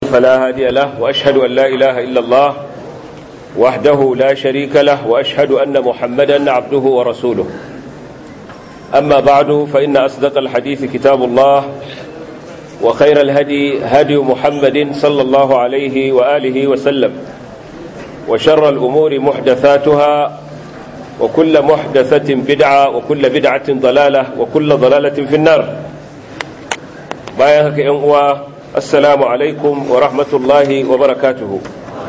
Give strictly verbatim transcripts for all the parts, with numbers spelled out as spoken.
فلا هادي له وأشهد أن لا إله إلا الله وحده لا شريك له وأشهد أن محمدا عبده ورسوله. أما بعد فإن أصدق الحديث كتاب الله وخير الهدي هدي محمد صلى الله عليه وآله وسلم وشر الأمور محدثاتها وكل محدثة بدعة وكل بدعة ضلالة وكل ضلالة في النار. بايعك أنوا السلام عليكم ورحمة الله وبركاته.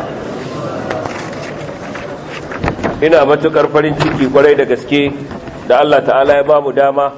ina matukar farin ciki kwarai da gaske da Allah ta'ala ya bamu dama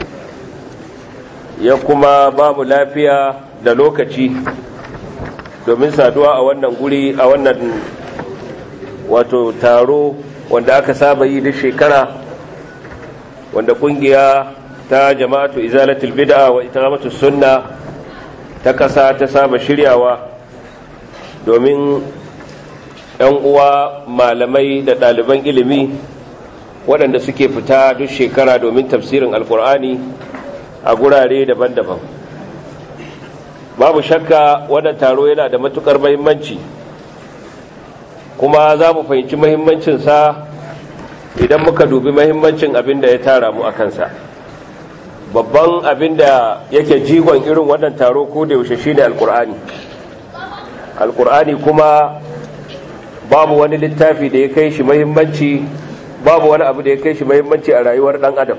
ya kuma bamu lafiya da lokaci domin saduwa a wannan guri a wannan wato taro wanda aka saba yi duk shekara, wanda kungiya ta jama'atu izalatul bid'a wa iqamatus sunna ta kasa ta saba shiryawa domin ‘yan uwa malamai da ɗaliban ilimi waɗanda suke fita duk shekara domin tafsirin alkur'ani a gurare daban-daban. Babu shakka wannan taro yana da matuƙar mahimmanci, kuma za mu fahimci mahimmancinsa idan muka dubi mahimmancin abin da ya tara mu a kansa. Babban abin da yake jigon irin wannan taro ko da yaushe shine alkur'ani. Alkur'ani kuma babu wani littafi da ya kai shi muhimmanci, babu wani abu da ya kai shi muhimmanci a rayuwar dan adam.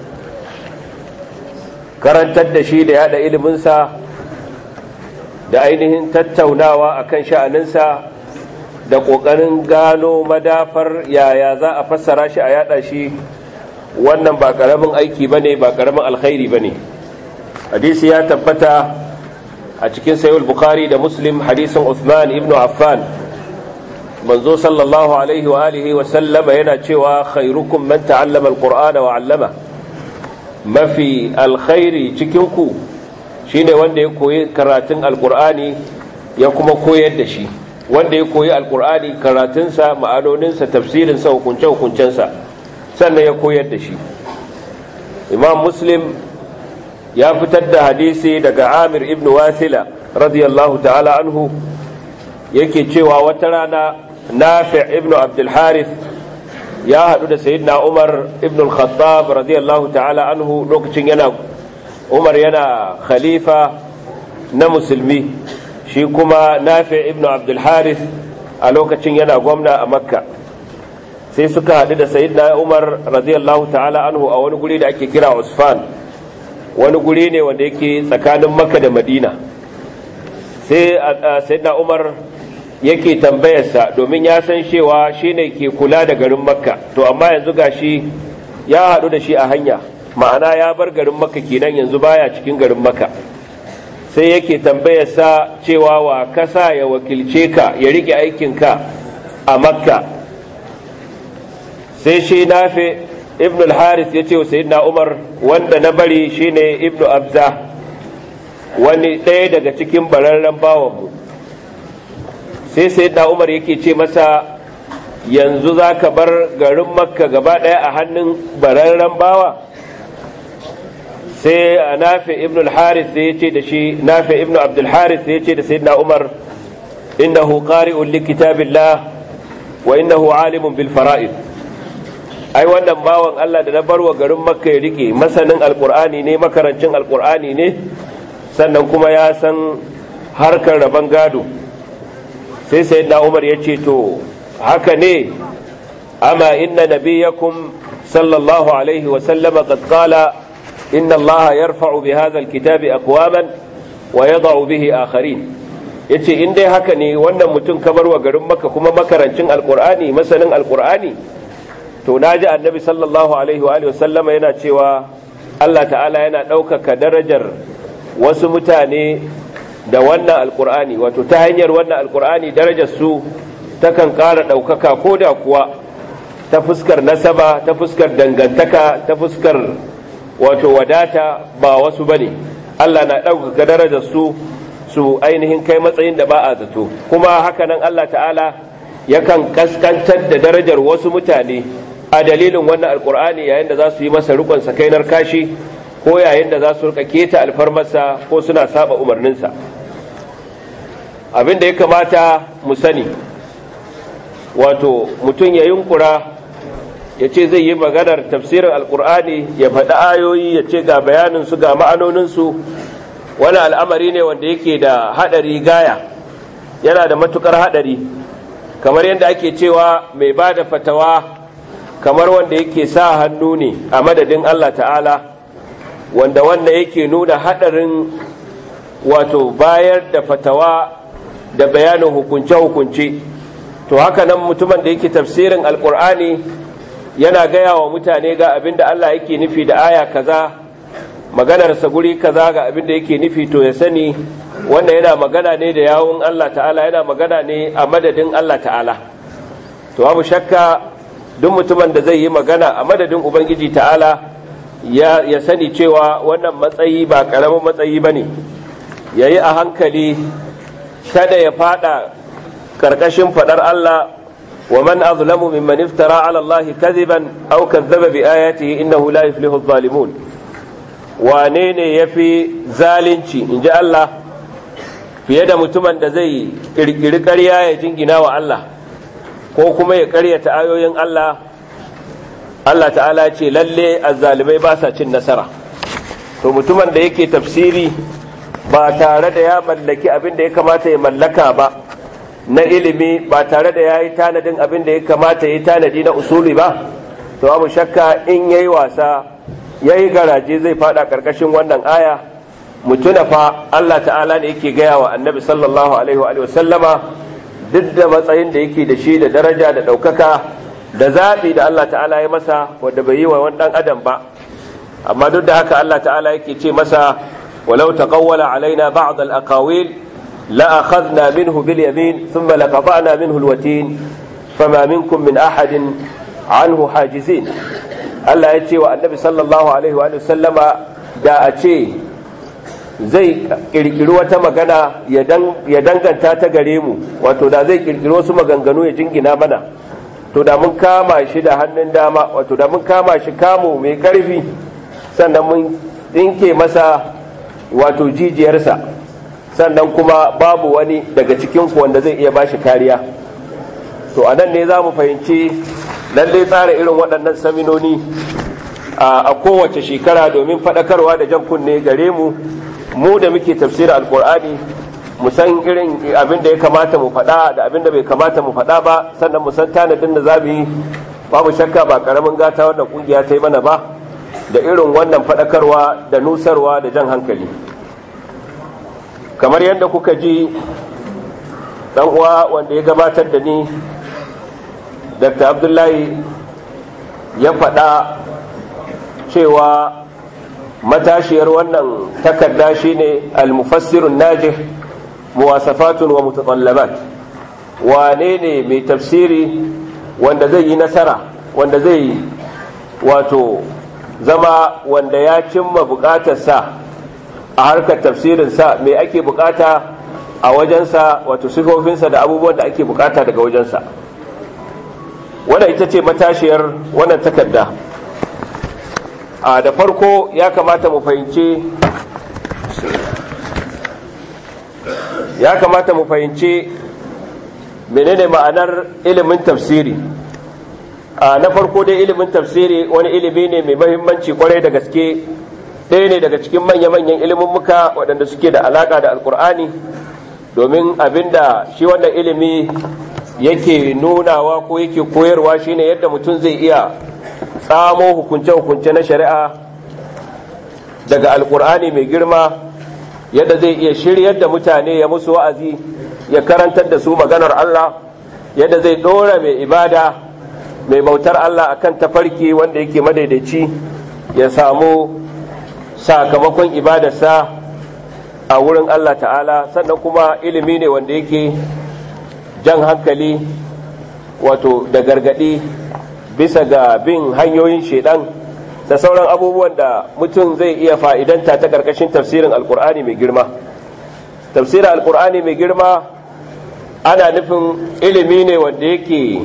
Karantar da shi da yada iliminsa da ainihin tattaunawa akan sha'aninsa da ƙoƙarin gano madafar yaya za a fassara shi a yada shi, wannan ba ƙaramin aiki bane, ba ƙaramin alkhairi bane. Hadisi ya tabbata a cikin sahih al-Bukhari da Muslim, hadisin Uthman ibn Affan, manzo sallallahu alaihi wa alihi wa sallama yana cewa khairukum man ta'allama alqur'ana wa 'allama. Mafi alkhairi cikin ku shine wanda ya koyi karatun alqur'ani ya kuma koyar da shi, wanda ya koyi alqur'ani karatunsa, ma'anoninsa, tafsirinsa, hukunce hukuncensa, sannan ya koyar da shi. Imam Muslim ya fitar da hadisi daga Amir ibn Wasila radiyallahu ta'ala anhu, yake cewa wata rana Nafi' ibn Abdul Harith ya haɗu da Sayyidina Umar ibn al-Khattab radiyallahu ta'ala anhu lokacin yana Umar yana khalifa na musulmi, shi kuma Nafi' ibn Abdul Harith a lokacin yana gwamna a Makka. Sai suka haɗu da Sayyidina Umar radiyallahu ta'ala anhu a wani guri da ake kira Usfan, wani guri ne wanda yake tsakanin Makka da Madina. Sai Sayyidina Umar yake tambayarsa domin ya san cewa shi ne ke kula da garin Makka, to amma yanzu gashi ya haɗu da shi a hanya, ma'ana ya bar garin Makka kenan, yanzu baya cikin garin Makka. Sai yake tambayarsa cewa wa kasa ya wakilce ka ya rike aikinka a Makka. Sai shi Nafi ibn al-Harith ya ce wa Sayyidina Umar, wanda na bari shine ibn Abza, wani ɗaya daga cikin bararren bawanmu. Sai Sayyidina Umar yake ce masa, yanzu za ka bar garin Makka gaba ɗaya a hannun bararren bawa? Sai Nafi ibn al-Harith ya ce da shi, Nafi ibn Abdul Harith ya ce da Sayyidina Umar, innahu qari'un li kitabillah wa innahu alimun bil fara'id. Ai wannan bawan Allah da na barwa garin Makka ya rike, masanin alqur'ani ne, makarancin alqur'ani ne, sannan kuma ya san harkar rabon gado. Sai Sayyidina Umar ya ce, to haka ne, amma inna nabiyakum sallallahu alaihi wa sallama qad qala inna Allah yarfa'u bi hadha alkitabi aqwaman wa yada'u bihi akharin. Yace in dai haka ne, wannan mutum kamar wa garin Makka kuma makarancin alqur'ani, masanin alqur'ani, to naji annabi sallallahu alaihi wa sallama yana cewa Allah ta'ala yana ɗaukaka darajar wasu mutane da wannan alkur'ani, wato ta hanyar wannan alkur'ani darajar su takan ƙara ɗaukaka, ko da kuwa ta fuskar nasaba, ta fuskar dangantaka, ta fuskar wato wadata ba wasu bane. Allah na ɗaukaka darajar su su ainihin kai matsayin da ba a zato. Kuma hakanan Allah ta'ala yakan kaskantar da darajar wasu mutane a dalilin wannan alkur'ani yayin da za su yi masa rikon sakainar kashi, ko yayin da za su rika keta alfarmarsa ko suna saba umarninsa. abin da ya kamata mu sani, wato mutum ya yunkura ya ce zai yi maganar tafsirin alkur'ani ya faɗi ayoyi ya ce ga bayaninsu ga ma'anoninsu, wani al'amari ne wanda yake da haɗari gaya, yana da matukar haɗari, kamar yadda ake cewa mai ba da fatawa kamar wanda yake sa hannu ne a madadin Allah ta'ala, wanda wanda yake nuna haɗarin wato bayar da fatawa da bayanin hukunce-hukunce. To haka nan mutumin da yake tafsirin alkur'ani yana gaya wa mutane ga abin da Allah yake nufi da aya kaza, maganarsa guri kaza ga abin da yake nufi, to ya sani wanda yana magana ne da yawun Allah ta'ala, yana magana ne a madadin Allah ta'ala. To babu shakka duk mutumin da zai yi magana a madadin Ubangiji ta'ala ya, ya sani cewa wannan matsayi ba ƙaramin matsayi ba ne, ya yi a hankali kada ya fada ƙarƙashin faɗar Allah wa man azlamu mimman iftara ala Allah kadhiban aw kadhaba bi ayatihi innahu la yuflihu adh-dhalimun. Wane ne yafi zalunci inji Allah fiye da mutumin da zai kirkiri ƙarya ya jingina wa Allah ko kuma ya ƙaryata ayoyin Allah? Allah ta'ala ce lalle azzalimai ba sa cin nasara. To mutumin da yake tafsiri ba tare da ya mallaki abin da ya kamata ya mallaka ba na ilimi, ba tare da ya yi tanadin abin da ya kamata ya yi tanadi na usuli ba, to abu shakka in ya yi wasa ya yi garaje zai fada ƙarƙashin wannan aya. Mutuna fa Allah ta'ala ne yake gaya wa annabi sallallahu alaihi wa sallama duk da matsayin da yake da shi da daraja da ɗaukaka da zaɓi da Allah ta'ala ya masa wanda bai yi wa wani ɗan adam ba, amma duk da haka Allah ta'ala yake ce masa walau taqawwala alaina ba'd al-aqawil la akhadna minhu bil yamin thumma laqata'na minhu al-watin fama minkum min ahadin anhu hajizin. Allah ya ce wa annabi sallallahu alaihi wa sallama da a ce zai kirkiri wata magana ya danganta ta gare mu, wato da zai kirkiri wasu maganganu ya jingina mana, to da mun kama shi da hannun dama, wato da mun kama shi kamo mai karfi, sannan mun dinke masa wato jijiyarsa, sannan kuma babu wani daga cikinku wanda zai iya bashi kariya. To anan ne za mu fahimci lalle tsara irin waɗannan saminoni a kowace shekara domin faɗakarwa da jan kunne gare mu mu da muke tafsirin alkur'ani, mu san irin abin da ya kamata mu faɗa da abin da bai kamata mu faɗa ba, sannan mu san tanadin da za mu yi. Babu shakka ba ƙaramin gata wannan ƙungiya ta yi mana ba da irin wannan faɗakarwa da nusarwa da jan hankali. Kamar yadda kuka ji ɗan uwa wanda ya gabatar da ni, Dr. Abdullahi, ya faɗa cewa matashiyar wannan takarda shine al-mufassirun najih muwasafatun wa mutatallabat. Wane ne mai tafsiri wanda zai yi nasara, wanda zai wato zama wanda ya cimma bukatarsa a harkar tafsirinsa, me ake bukata a wajensa, wato sifofinsa da abubuwan da ake bukata daga wajensa. Wannan ita ce matashiyar wannan takarda. a da farko ya kamata mu fahimci ya kamata mu fahimci menene ma'anar ilimin tafsiri. a na farko dai ilimin tafsiri wani ilimi ne mai muhimmanci kwarai da gaske, ɗaya ne daga cikin manya-manyan ilimummuka waɗanda suke da alaƙa da alkur'ani, domin abinda shi wannan ilimi yake nunawa ko yake koyarwa shine yadda mutum zai iya tsamo hukunce-hukunce na shari'a daga alkur'ani mai girma, yadda zai iya shiryar da mutane ya musu wa'azi, ya karantar da su maganar Allah, yadda zai ɗora mai ibada mai bautar Allah akan tafarki wanda yake madaidaici ya samu sakamakon ibadarsa a wurin Allah ta'ala. Sannan kuma ilimi ne wanda yake jan hankali wato da gargadi bisa ga bin hanyoyin shedan da sauran abubuwan da mutum zai iya fa'idanta ta ƙarƙashin tafsirin alkur'ani mai girma. Tafsirin alkur'ani mai girma ana nufin ilimi ne wanda yake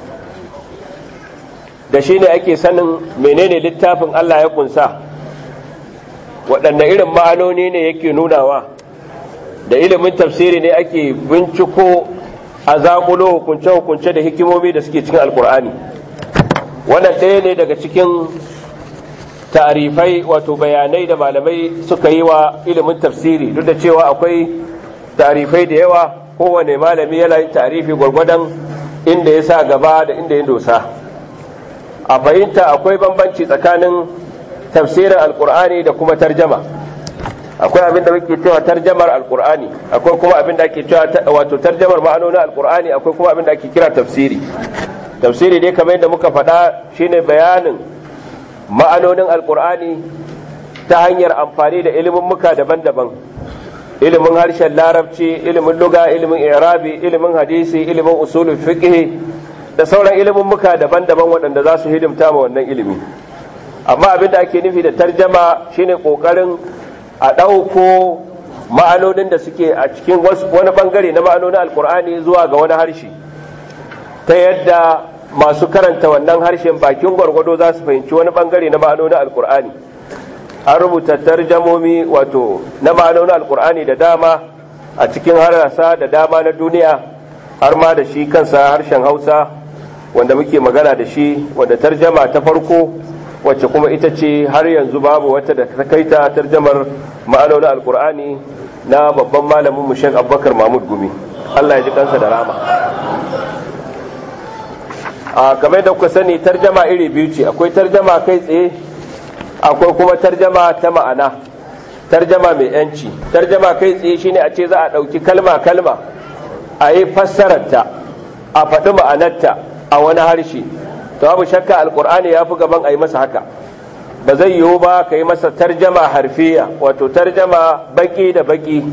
da shi ne ake sanin menene littafin Allah ya kunsa, waɗanne irin ma'anoni ne yake nunawa, da ilimin tafsiri ne ake binciko a zaƙulo hukunce-hukunce da hikimomi da suke cikin alkur'ani. Wannan ɗaya ne daga cikin ta'arifai wato bayanai da malamai suka yi wa ilimin tafsiri, duk da cewa akwai ta'arifai da yawa, kowane malami yana yin ta'arifi gwargwadon inda ya sa gaba da inda ya dosa. A fahimta akwai bambanci tsakanin tafsirin alkur'ani da kuma tarjama. Akwai abin da muke cewa tarjamar alkur'ani, akwai kuma abin da ake cewa wato tarjamar ma'anonin alkur'ani, akwai kuma abin da ake kira tafsiri. Tafsiri dai kamar yadda muka faɗa shine bayanin ma'anonin alkur'ani ta hanyar amfani da ilimin muka daban-daban, ilimin harshen larabci, ilimin luga, ilimin i'rabi, ilimin hadisi, ilimin usulul fiqh da sauran ilimin muka daban-daban waɗanda za su hidimta ma wannan ilimi. Amma abin da ake nufi da tarjama shine kokarin a ɗauko ma'anonin da suke a cikin wani bangare na ma'anonin alkur'ani zuwa ga wani harshe, ta yadda masu karanta wannan harshen bakin gwargwado za su fahimci wani bangare na ma'anonin alkur'ani. An rubuta tarjamomi wato na ma'anonin alkur'ani da dama a cikin harasa da dama na duniya, har ma da shi kansa harshen hausa wanda muke magana da shi, wanda tarjama ta farko wacce kuma ita ce har yanzu babu wata da ta kaita tarjamar ma'anonin alkur'ani na babban malamin mu Sheikh Abubakar Mahmud Gumi, Allah ya ji kansa da rama. a kamar da kuka sani tarjama iri biyu ce, akwai tarjama kai tsaye, akwai kuma tarjama ta ma'ana, tarjama mai yanci. Tarjama kai tsaye shine a ce za a ɗauki kalma kalma a yi fassararta, a faɗi ma'anarta a wani harshe. To babu shakka alkur'ani ya fi gaban a yi masa haka. Ba zai yiwu ba ka yi masa tarjama harfiya, wato tarjama baki da baki,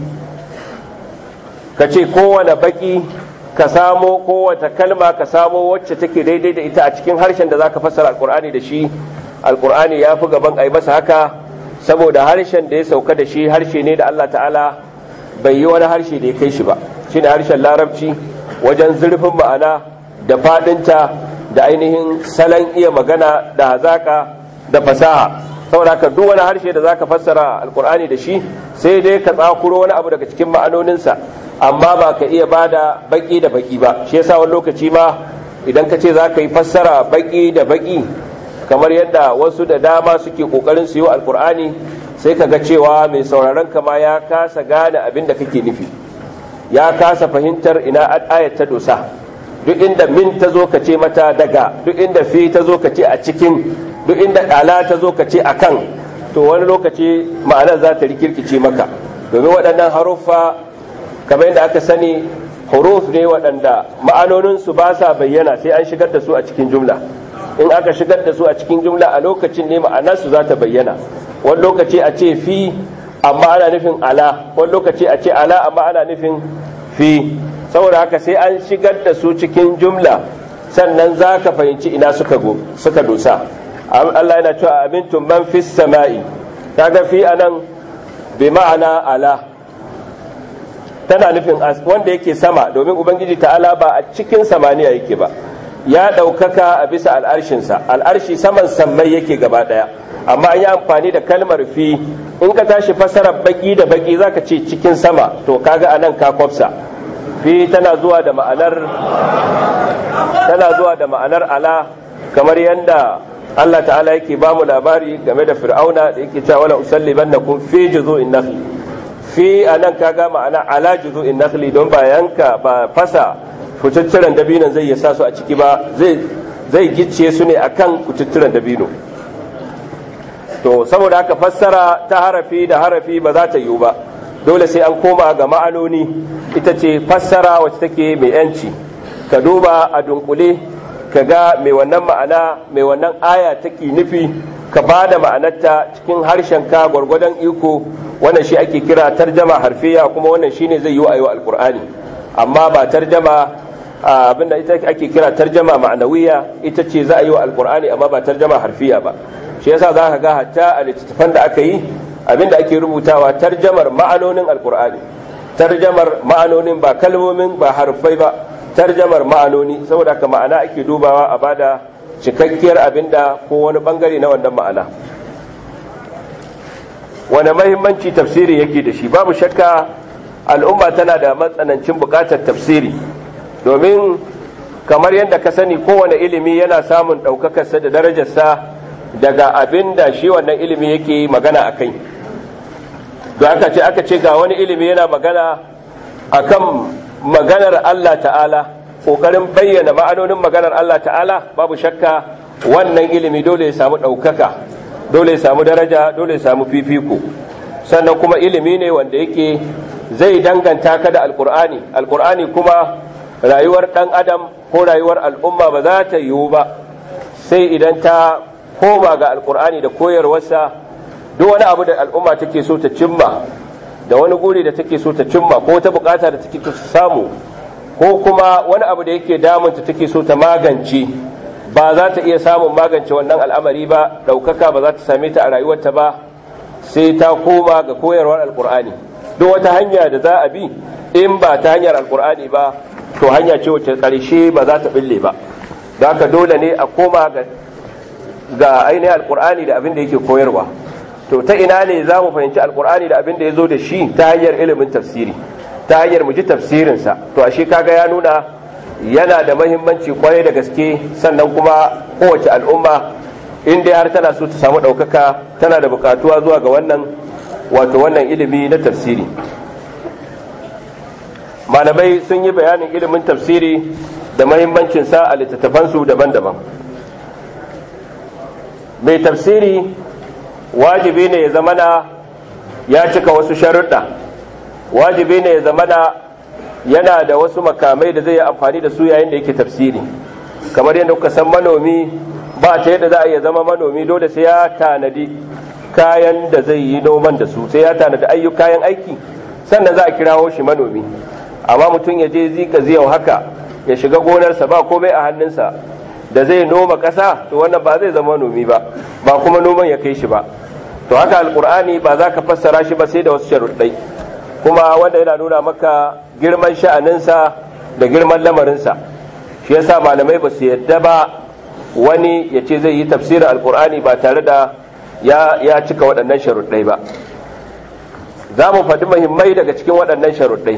ka ce kowane baki ka samo kowace kalma ka samo wacce take daidai da ita a cikin harshen da zaka fassara alkur'ani da shi. Alkur'ani ya fi gaban a yi masa haka, saboda harshen da ya sauka da shi harshe ne da Allah ta'ala bai yi wani harshe da ya kai shi ba, shine harshen larabci wajen zurfin ma'ana da fadinta da ainihin salon iya magana da hazaka da fasaha. saboda haka duk wani harshe da zaka fassara alkur'ani da shi sai dai ka tsakuro wani abu daga cikin ma'anoninsa, amma ba ka iya bada baki da baki ba. Shi yasa wani lokaci ma idan ka ce za ka yi fassara baki da baki, kamar yadda wasu da dama suke kokarin su yi wa alkur'ani, sai ka ga cewa mai sauraron ka ma ya kasa gane abin da kake nufi, ya kasa fahimtar ina ayat ta dosa. Duk inda min ta zo ka ce mata daga, duk inda fi ta zo ka ce a cikin, duk inda ala ta zo ka ce a kan, to wani lokaci ma'anar za ta rikirkice maka, domin waɗannan haruffa kamar yadda aka sani huruf ne waɗanda ma'anoninsu ba sa bayyana sai an shigar da su a cikin jumla. In aka shigar da su a cikin jumla a lokacin ne ma'anarsu za ta bayyana. Wani lokaci a ce fi amma ana nufin ala, wani lokaci a ce ala amma ana nufin fi. Saboda haka sai an shigar da su cikin jumla sannan za ka fahimci ina suka go suka dosa. Allah yana cewa amintum man fis sama'i, kaga fi anan bi ma'ana ala, tana nufin wanda yake sama, domin ubangiji ta'ala ba a cikin samaniya yake ba, ya ɗaukaka a bisa al'arshinsa. Al'arshi saman sammai yake gaba ɗaya, amma an yi amfani da kalmar fi. In ka tashi fasarar baki da baki zaka ce cikin sama, to kaga anan ka kwafsa. Fi tana zuwa da ma'anar tana zuwa da ma'anar ala, kamar yadda Allah ta'ala yake ba mu labari game da fir'auna da yake cewa wala usallibannakum fi juzu'in nakhli. Fi anan kaga ma'ana ala juzu'in nakhli, don ba yanka ba fasa kututturen dabinon zai yasa su a ciki ba, zai zai gicciye su ne akan kututturen dabino. To saboda haka fassara ta harafi da harafi ba za ta yiwu ba, dole sai an koma ga ma'anoni. Ita ce fassara wacce take mai yanci, ka duba a dunkule ka ga mai wannan ma'ana mai wannan aya take nufi, ka ba da ma'anarta cikin harshen ka gwargwadon iko. Wannan shi ake kira tarjama harfiya, kuma wannan shine zai yi wa ayo alqur'ani, amma ba tarjama abinda ita ake kira tarjama ma'anawiya, ita ce za a yi wa alqur'ani amma ba tarjama harfiya ba. Shi yasa za ka ga hatta a littattafan da aka yi abinda ake rubutawa tarjamar ma'anonin alqur'ani, tarjamar ma'anonin ba kalmomin ba harfai ba, tarjamar ma'anoni. Saboda haka ma'ana ake dubawa a bada cikakkiyar abinda ko wani bangare na wannan ma'ana. Wani mahimmanci tafsiri yake da shi? Babu shakka al'umma tana da matsanancin buƙatar tafsiri, domin kamar yadda ka sani kowane ilimi yana samun ɗaukakarsa da darajarsa daga abin da shi wannan ilimi yake magana a kai. da aka ce aka ce ga wani ilimi yana magana akan maganar Allah ta'ala, ƙoƙarin bayyana ma'anonin maganar Allah ta'ala, babu shakka wannan ilimi dole ya samu ɗaukaka, dole ya samu daraja, dole ya samu fifiko. Sannan kuma ilimi ne wanda yake zai danganta ka da alƙur'ani. Alƙur'ani kuma rayuwar ɗan adam ko rayuwar al'umma ba za ta yiwu ba sai idan ta koma ga alƙur'ani da koyarwarsa. Duk wani abu da al'umma take so ta cimma, da wani guri da take so ta cimma, ko ta bukata da take so ta samu, ko kuma wani abu da yake damunta take so ta magance, ba za ta iya samun magance wannan al'amari ba, ɗaukaka ba za ta same ta a rayuwarta ba sai ta koma ga koyarwar alƙur'ani. Duk wata hanya da za a bi in ba ta hanyar alƙur'ani ba, to hanya ce wacce ƙarshe ba za ta bille ba. Da haka dole ne a koma ga ainihin alƙur'ani da abin da yake koyarwa. To ta ina ne za mu fahimci alkur'ani da abin da ya zo da shi? Ta hanyar ilimin tafsiri, ta hanyar mu ji tafsirinsa. To ashe kaga ya nuna yana da mahimmanci kwarai da gaske. Sannan kuma kowace al'umma in dai har tana so ta samu ɗaukaka, tana da buƙatuwa zuwa ga wannan wato wannan ilimi na tafsiri. Malamai sun yi bayanin ilimin tafsiri da mahimmancinsa a littattafansu daban-daban. Mai tafsiri wajibi ne ya zamana ya cika wasu sharuɗa, wajibi ne ya zamana yana da wasu makamai da zai yi amfani da su yayin da yake tafsiri. Kamar yadda kuka san manomi ba ta yadda za a iya zama manomi, dole sai ya tanadi kayan da zai yi noman da su, sai ya tanadi ayyukan kayan aiki, sannan za a kirawo shi manomi. Amma mutum ya je zika ziyau haka ya shiga gonarsa ba komai a hannunsa da zai noma ƙasa, to wannan ba zai zama manomi ba, ba kuma noman ya kai shi ba. To haka alkur'ani ba za ka fassara shi ba sai da wasu sharuɗai, kuma wanda yana nuna maka girman sha'aninsa da girman lamarinsa. Shi yasa malamai ba su yadda ba wani ya ce zai yi tafsirin alkur'ani ba tare da ya, ya cika waɗannan sharuɗai ba. Za mu faɗi muhimmai daga cikin waɗannan sharuɗai.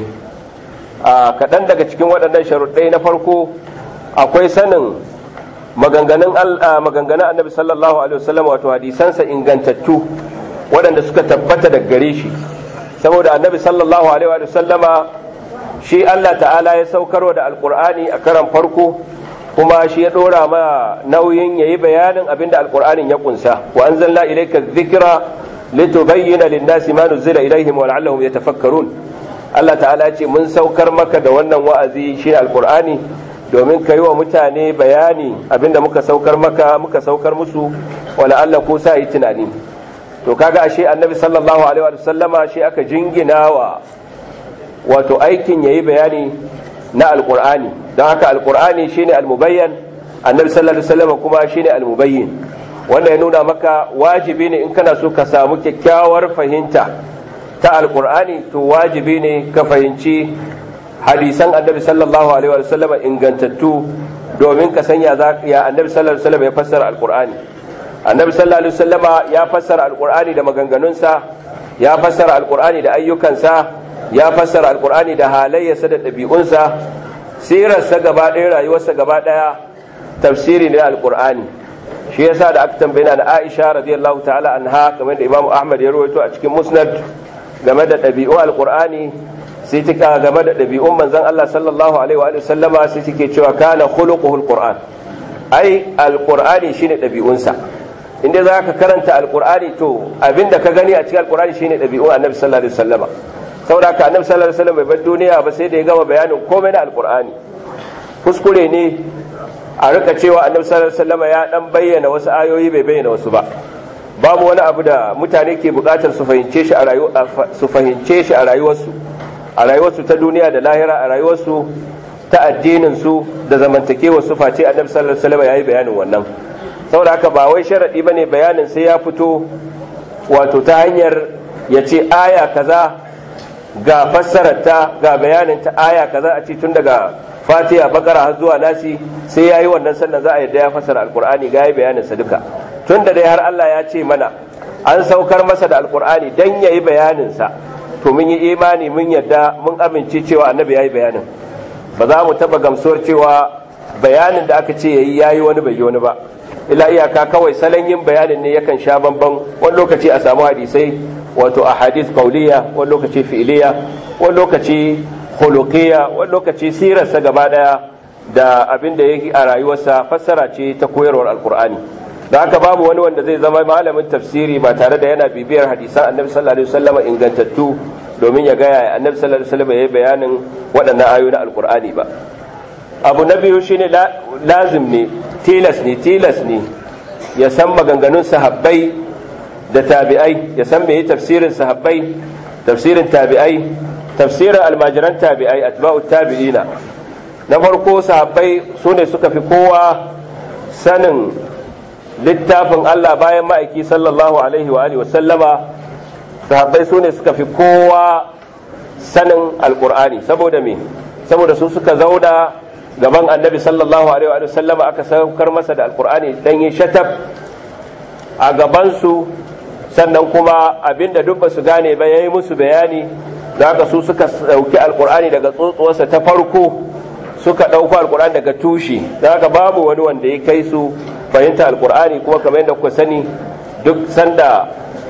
A kaɗan daga cikin waɗannan sharuɗai, na farko akwai sanin maganganun maganganun annabi sallallahu alaihi wasallam, wato hadisansa ingantattu waɗanda suka tabbata daga gare shi. Saboda annabi sallallahu alaihi wasallama shi Allah ta'ala ya saukarwa da alqur'ani a karan farko, kuma shi ya dora ma nauyin yayi bayanin abinda alqur'anin ya kunsa. Wa anzalna ilayka dhikra litubayyana lin-nasi ma nuzila ilayhim wa la'allahum yatafakkarun. Allah ta'ala ya ce mun saukar maka da wannan wa'azi shi alqur'ani domin ka yi wa mutane bayani abinda muka saukar maka muka saukar musu, wala Allah ko sa yi tunani. To kaga ashe annabi sallallahu alaihi wa sallama shi aka jingina wa wato aikin yayi bayani na alqur'ani. Don haka alqur'ani shine almubayyan, annabi sallallahu alaihi wa sallama kuma shine almubayyin. Wanda ya nuna maka wajibi ne in kana so ka samu kyakkyawar fahimta ta alqur'ani, to wajibi ne ka fahimci hadisan annabi sallallahu alaihi wa sallam ingantattu, domin ka sanya ya annabi sallallahu alaihi wa sallam ya fassara alqur'ani. Annabi sallallahu alaihi wa sallama ya fassara alqur'ani da maganganunsa, ya fassara alqur'ani da ayyukansa, ya fassara alqur'ani da halayyarsa da ɗabi'unsa, sirarsa gaba ɗaya, rayuwarsa gaba ɗaya tafsiri ne alqur'ani. Shi yasa da aka tambaye na Aisha radiyallahu ta'ala anha, kamar da Imam Ahmad ya rawaito a cikin Musnad game da ɗabi'un alqur'ani, sai take game da ɗabi'un manzon Allah sallallahu alaihi wa sallama, sai take cewa kana khuluquhul qur'an, ai alqur'ani shine ɗabi'unsa. Inda za ka karanta alqur'ani, to abinda ka gani a cikin alqur'ani shine ɗabi'un annabi sallallahu alaihi wasallama. saboda haka annabi sallallahu alaihi wasallam bai bar duniya ba sai da ya gama bayanin komai na alqur'ani. Kuskure ne a rika cewa annabi sallallahu alaihi wasallama ya dan bayyana wasu ayoyi bai bayyana wasu ba. Babu wani abu da mutane ke bukatar su fahimce shi a rayuwa su fahimce shi a rayuwarsu a rayuwarsu ta duniya da lahira, a rayuwarsu ta addinin su da zamantakewar su, face annabi sallallahu alaihi wasallam yayi bayanin wannan. Saboda haka ba wai sharadi bane bayanin sai ya fito wato ta hanyar ya ce aya kaza ga fassarar ta, ga bayanin ta aya kaza a ce tun daga Fatiha Bakara har zuwa Nasi sai yayi wannan, sannan za a yadda ya fassara alqur'ani ga yayi bayanin sa duka. Tunda dai har Allah ya ce mana an saukar masa da alqur'ani dan yayi bayanin sa, to mun yi imani mun yadda mun amince cewa annabi yayi bayanin. Ba za mu taba gamsuwar cewa bayanin da aka ce yayi yayi wani bai yi wani ba, illa iyaka kawai salon yin bayanin ne yakan sha bamban. Wani lokaci a samu hadisai wato ahadith qauliya, wani lokaci fi'liya, wani lokaci khuluqiyya, wani lokaci sirarsa gaba daya da abin da yake a rayuwarsa fassara ce ta koyarwar alqur'ani. Da haka babu wani wanda zai zama malamin tafsiri ba tare da yana bibiyar hadisan annabi sallallahu alaihi wasallam ingantattu domin ya ga annabi sallallahu alaihi wasallam yayi bayanin waɗannan ayoyi na alqur'ani ba. Abu na biyu shine lazim ne, tilas ne tilas ne ya san maganganun sahabbai da tabi'ai, ya san me tafsirin sahabbai, tafsirin tabi'ai, tafsirin almajiran tabi'ai, atba'ut tabi'ina. Na farko sahabbai sune suka fi kowa sanin littafin Allah bayan ma'aiki sallallahu alaihi wa alihi wa sallama. Sahabbai sune suka fi kowa sanin alqur'ani. Saboda me? Saboda su suka zauna gaban annabi sallallahu alaihi wa sallama, aka saukar masa da alqur'ani dan yin shatab a gaban su, sannan kuma abinda duk ba su gane ba yayi musu bayani. Da haka su suka dauki alqur'ani daga tsotsuwarsa ta farko, suka dauko alqur'ani daga tushe. Da haka babu wani wanda ya kai su fahimta alqur'ani. Kuma kamar yadda kuka sani, duk sanda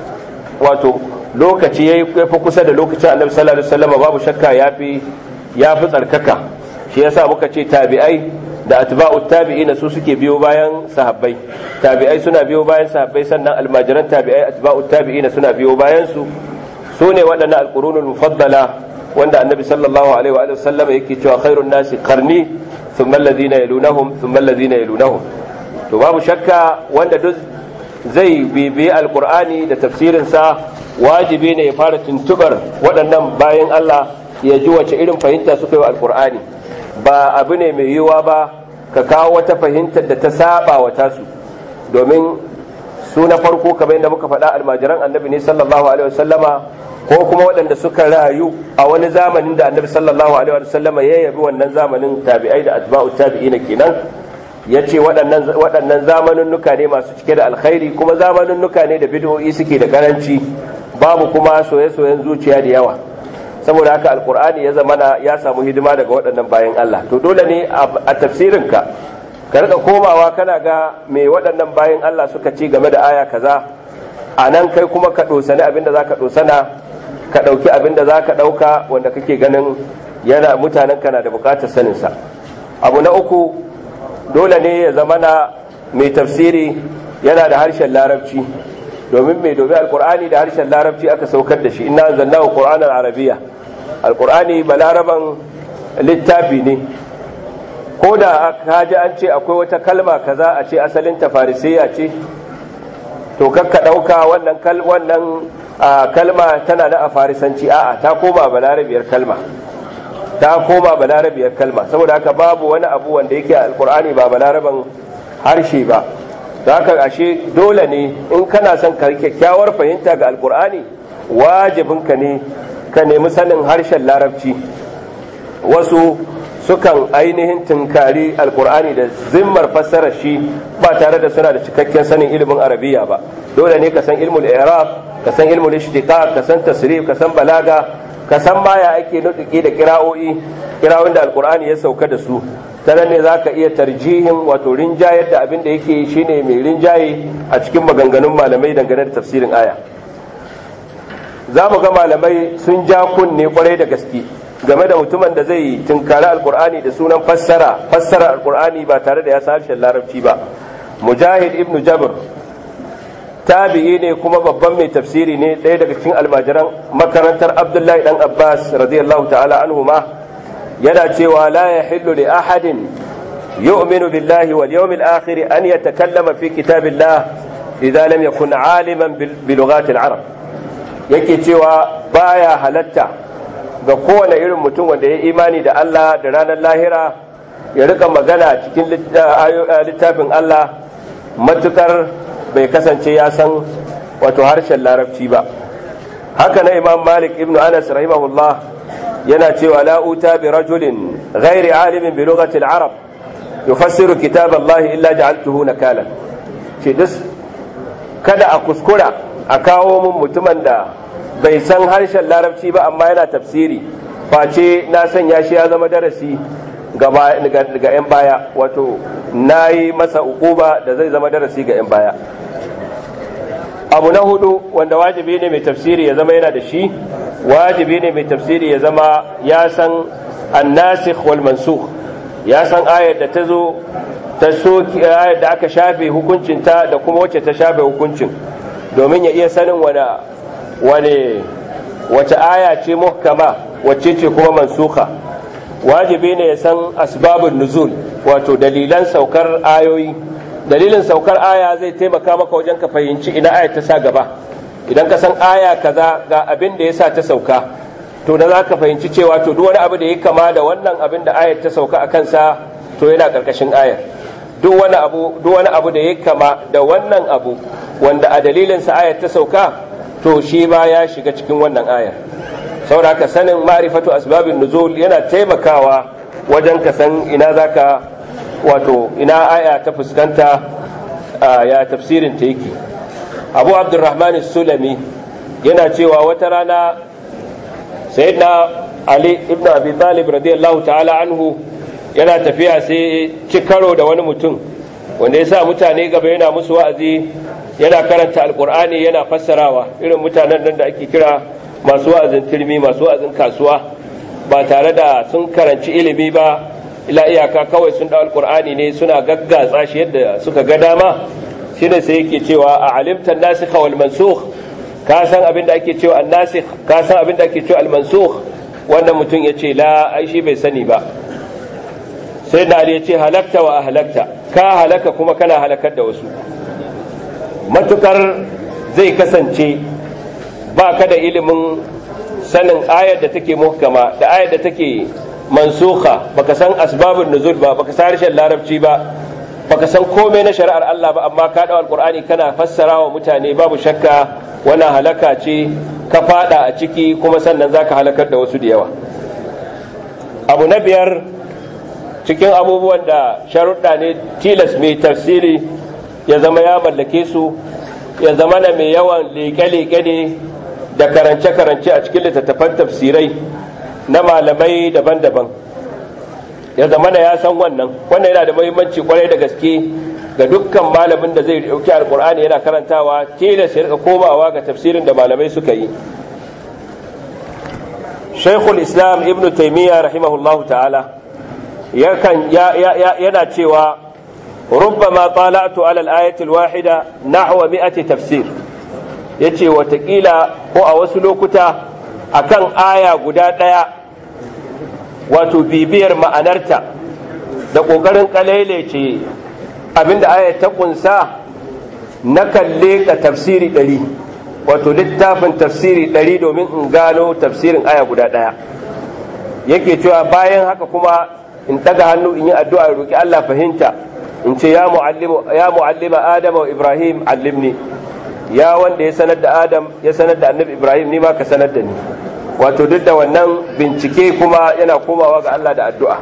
wato lokaci yayi fi kusa da lokacin annabi sallallahu alaihi wasallam, babu shakka yafi yafi tsarkaka. Shi yasa muka ce tabi'ai da atba'ut tabi'ina su suke biyo bayan sahabbai. Tabi'ai suna biyo bayan sahabbai, sannan almajiran tabi'ai atba'ut tabi'ina suna biyo bayan su. Su ne waɗannan alqurunul mufaddala wanda annabi sallallahu alaihi wa sallam yake cewa khairun nasi qarni thumma alladhina yalunahum thumma alladhina yalunahum. To babu shakka wanda duk zai bibiyi alqur'ani da tafsirin sa, wajibi ne ya fara tuntubar waɗannan bayan Allah, ya ji wace irin fahimta suka yi wa alqur'ani. Ba abu ne mai yiwuwa ba ka kawo wata fahimtar da ta saba wa tasu, domin su na farko kamar yadda muka faɗa almajiran annabi ne sallallahu alaihi wasallama, ko kuma waɗanda suka rayu a wani zamanin da annabi sallallahu alaihi wasallama ya yabi wannan zamanin, tabi'ai da atba'ut tabi'ina kenan. Yace waɗannan waɗannan zamaninnuka ne masu cike da alkhairi, kuma zamaninnuka ne da bid'o'i suke da karanci, babu kuma soye-soyen zuciya da yawa. Saboda haka alkur'ani ya zamana ya samu hidima daga waɗannan bayan Allah. To dole ne a tafsirinka ka rika komawa kana ga me waɗannan bayan Allah suka ci game da aya kaza, a nan kai kuma ka ɗosani abinda za ka ɗosana, ka ɗauki abinda za ka ɗauka wanda kake ganin yana mutanen kana da buƙatar saninsa. Abu na uku, dole ne ya zamana mai tafsiri yana da harshen larabci, domin mai domin alkur'ani da harshen larabci aka saukar da shi. Inna anzalnahu qur'anan arabiyya. Alkur'ani balaraban littafi ne, ko da ka ji an ce akwai wata kalma kaza a ce asalin ta farisiya ce, to kakka dauka wannan wannan kalma tana da a farisanci. A'a, ta koma balarabiyar kalma, ta koma balarabiyar kalma. Saboda haka babu wani abu wanda yake alkur'ani ba balaraban harshe ba. Da haka ashe dole ne in kana son ka kyakkyawar fahimta ga alkur'ani, wajibinka ne ka nemi sanin harshen larabci. Wasu sukan ainihin tunkari alkur'ani da zimmar fassarar shi ba tare da suna da cikakken sanin ilimin arabiya ba. Dole ne ka san ilmul i'rab, ka san ilmul ishtiqaq, ka san tasrif, ka san balaga, ka san ma ya ake nutuki da kira'o'i, kira'o'in da alkur'ani ya sauka da su. Ta nan ne za ka iya tarjihin wato rinjayar da abin da yake shine mai rinjaye a cikin maganganun malamai dangane da tafsirin aya. Za mu ga malamai sun ja kunne kwarai da gaske game da mutumin da zai tunkari alkur'ani da sunan fassara fassara alkur'ani ba tare da ya san harshen larabci ba. Mujahid ibn Jabr tabi'i ne kuma babban mai tafsiri ne, ɗaya daga cikin almajiran makarantar Abdullahi dan Abbas radiyallahu ta'ala anhuma. Yana cewa la yahillu li ahadin yu'minu billahi wal yawmil akhir an yatakallama fi kitabillah idza lam yakun aliman bi lughati al-arab. Yake cewa baya halatta ga kowane irin mutum wanda ya imani da Allah da ranar lahira ya rika magana cikin littafin Allah matukar bai kasance ya san wato harshen larabci ba. Haka na Imam Malik ibn Anas rahimahullah yana cewa la uta bi rajulin ghairi alimin bi lughati al-arab yufassiru kitab Allah illa ja'altuhu nakalan. Ce dus kada a kuskura a kawo mun mutumin da bai san harshen larabci ba amma yana tafsiri, face na sanya shi ya zama darasi ga 'yan baya, wato na yi masa ukuba da zai zama darasi ga 'yan baya. Abu na hudu wanda wajibi ne mai tafsiri ya zama yana da shi, wajibi ne mai tafsiri ya zama ya san annasikh wal mansukh, ya san ayar da ta zo ta soki, ayar da aka shafe hukuncinta da kuma wacce ta shafe hukuncin, domin ya iya sanin wane wane wace aya ce muhkama wacce ce kuma mansukha. Wajibi ne ya san asbabun nuzul, wato dalilan saukar ayoyi. Dalilin saukar aya zai taimaka maka wajen ka fahimci ina aya ta sa gaba. Idan ka san aya kaza ga abin da ya sa ta sauka, to da za ka fahimci cewa to duk wani abu da ya kama da wannan abin da ayar ta sauka a kansa to yana karkashin ayar. Duk wani abu duk wani abu da ya kama da wannan abu wanda a dalilin sa ayar ta sauka, to shi ba ya shiga cikin wannan ayar. Saboda haka sanin ma'rifatu asbabin nuzul yana taimakawa wajen ka san ina zaka, wato ina aya ta fuskanta, ya tafsirin ta yake. Abu Abdurrahman Sulami yana cewa wata rana sayyidina Ali ibn Abi Talib radiyallahu ta'ala anhu yana tafiya sai ci karo da wani mutum wanda ya sa mutane gaba yana musu wa'azi, yana karanta alkur'ani yana fassarawa, irin mutanen nan da ake kira masu wa'azin turmi, masu wa'azin kasuwa, ba tare da sun karanci ilimi ba, ila iyaka kawai sun da alkur'ani ne suna gaggatsa shi yadda suka ga dama. Shine sai yake cewa a alimtan nasikh wal mansukh, ka san abin da ake cewa an-nasikh, ka san abin da ake cewa al-mansukh? Wannan mutum yace la, ai shi bai sani ba. Sai da ya ce halakta wa ahlakta, ka halaka kuma kana halakar da wasu. Matukar zai kasance ba ka da ilimin sanin ayar da take muhkama da ayar da take mansukha, baka san asbabun nuzul ba, baka san harshen larabci ba, baka san komai na shari'ar Allah ba, amma ka dawo alqur'ani kana fassara wa mutane, babu shakka wannan halaka ce ka fada a ciki, kuma sannan zaka halakar da wasu da yawa. Abu na biyar cikin abubuwan da sharuɗa ne tilas mai tafsiri ya zama ya mallake su, ya zama na mai yawan leƙe-leƙe ne da karance-karance a cikin littattafan tafsirai na malamai daban-daban, ya zama na ya san wannan. Wannan yana da muhimmanci kwarai da gaske ga dukkan malamin da zai dauki alkur'ani yana karantawa, tilas ya rika komawa ga tafsirin da malamai suka yi. Shaykhul Islam Ibn Taymiyyah rahimahullahu ta'ala yakan yana cewa rubbama tala'tu ala al-ayati al-wahida nahwa mi'ati tafsir, yace watakila ko a wasu lokuta akan aya guda daya, wato bibiyar ma'anarta da kokarin kalailace abinda ayar ta kunsa, na kalle ka tafsiri ɗari, wato littafin tafsiri ɗari domin in gano tafsirin aya guda ɗaya. Yake cewa bayan haka kuma in ɗaga hannu in yi addu'a in roƙi Allah fahimta, in ce ya mu'allima Adam wa Ibrahim allimni, ya wanda ya sanar da Adam ya sanar da annabi Ibrahim, ni ma ka sanar da ni. Wato duk da wannan bincike kuma yana komawa ga Allah da addu'a.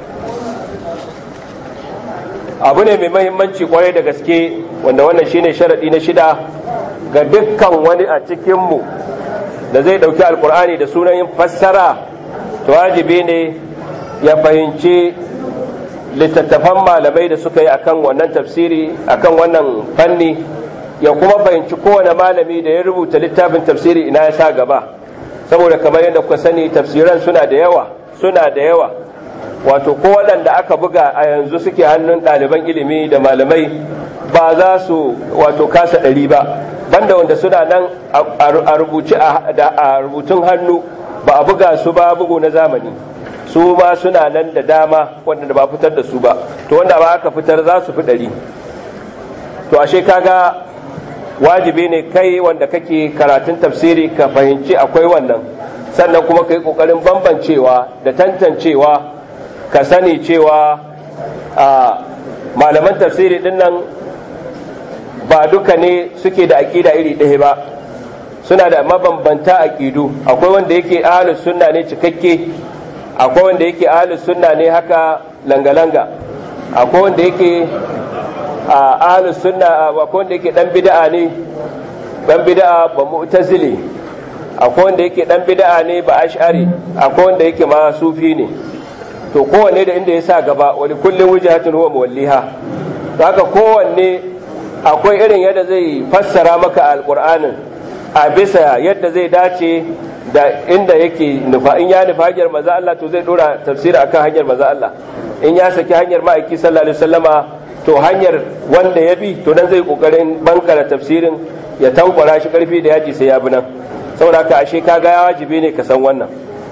Abu ne mai mahimmanci kwarai da gaske, wanda wannan shine sharadi na shida ga dukkan wani a cikinmu da zai ɗauki alkur'ani da sunan yin fassara, to wajibi ne ya fahimci littattafan malamai da suka yi akan wannan tafsiri, akan wannan fanni, ya kuma fahimci kowane malami da ya rubuta littafin tafsiri ina ya sa gaba. Saboda kamar yadda kuka sani tafsiran suna da yawa, suna da yawa, wato ko waɗanda aka buga a yanzu suke hannun ɗaliban ilimi da malamai ba za su wato kasa ɗari ba, banda wanda suna nan a rubuce a rubutun hannu ba a buga su ba bugu na zamani, su ma suna nan da dama wanda ba fitar da su ba, to wanda ba aka fitar za su fi ɗari. To ashe kaga wajibi ne kai wanda kake karatun tafsiri ka fahimci akwai wannan, sannan kuma ka yi ƙoƙarin bambancewa da tantancewa, ka sani cewa a malaman tafsiri din nan ba duka ne suke da aƙida iri ɗaya ba, suna da mabambanta aƙidu. Akwai wanda yake ahlus sunna ne cikakke, akwai wanda yake ahlus sunna ne haka langa-langa, akwai wanda yake ahlus sunna, akwai wanda yake dan bid'a ne, dan bid'a ba mu'tazili, akwai wanda yake dan bid'a ne ba ash'ari, akwai wanda yake ma sufi ne. To kowanne da inda ya sa gaba, wani kullum wujahatun huwa muwalliha. Haka kowanne akwai irin yadda zai fassara maka alqur'anin a bisa yadda zai dace da inda yake nufa. In ya nufa hanyar manzo Allah to zai dora tafsiri akan hanyar manzo Allah. In ya saki hanyar ma'aiki sallallahu alaihi wasallama to hanyar wanda ya bi to dan zai kokarin bankara tafsirin ya tankwara shi karfi da yaji sai ya bi nan. Saboda haka ashe kaga ya wajibi ne ka san wannan.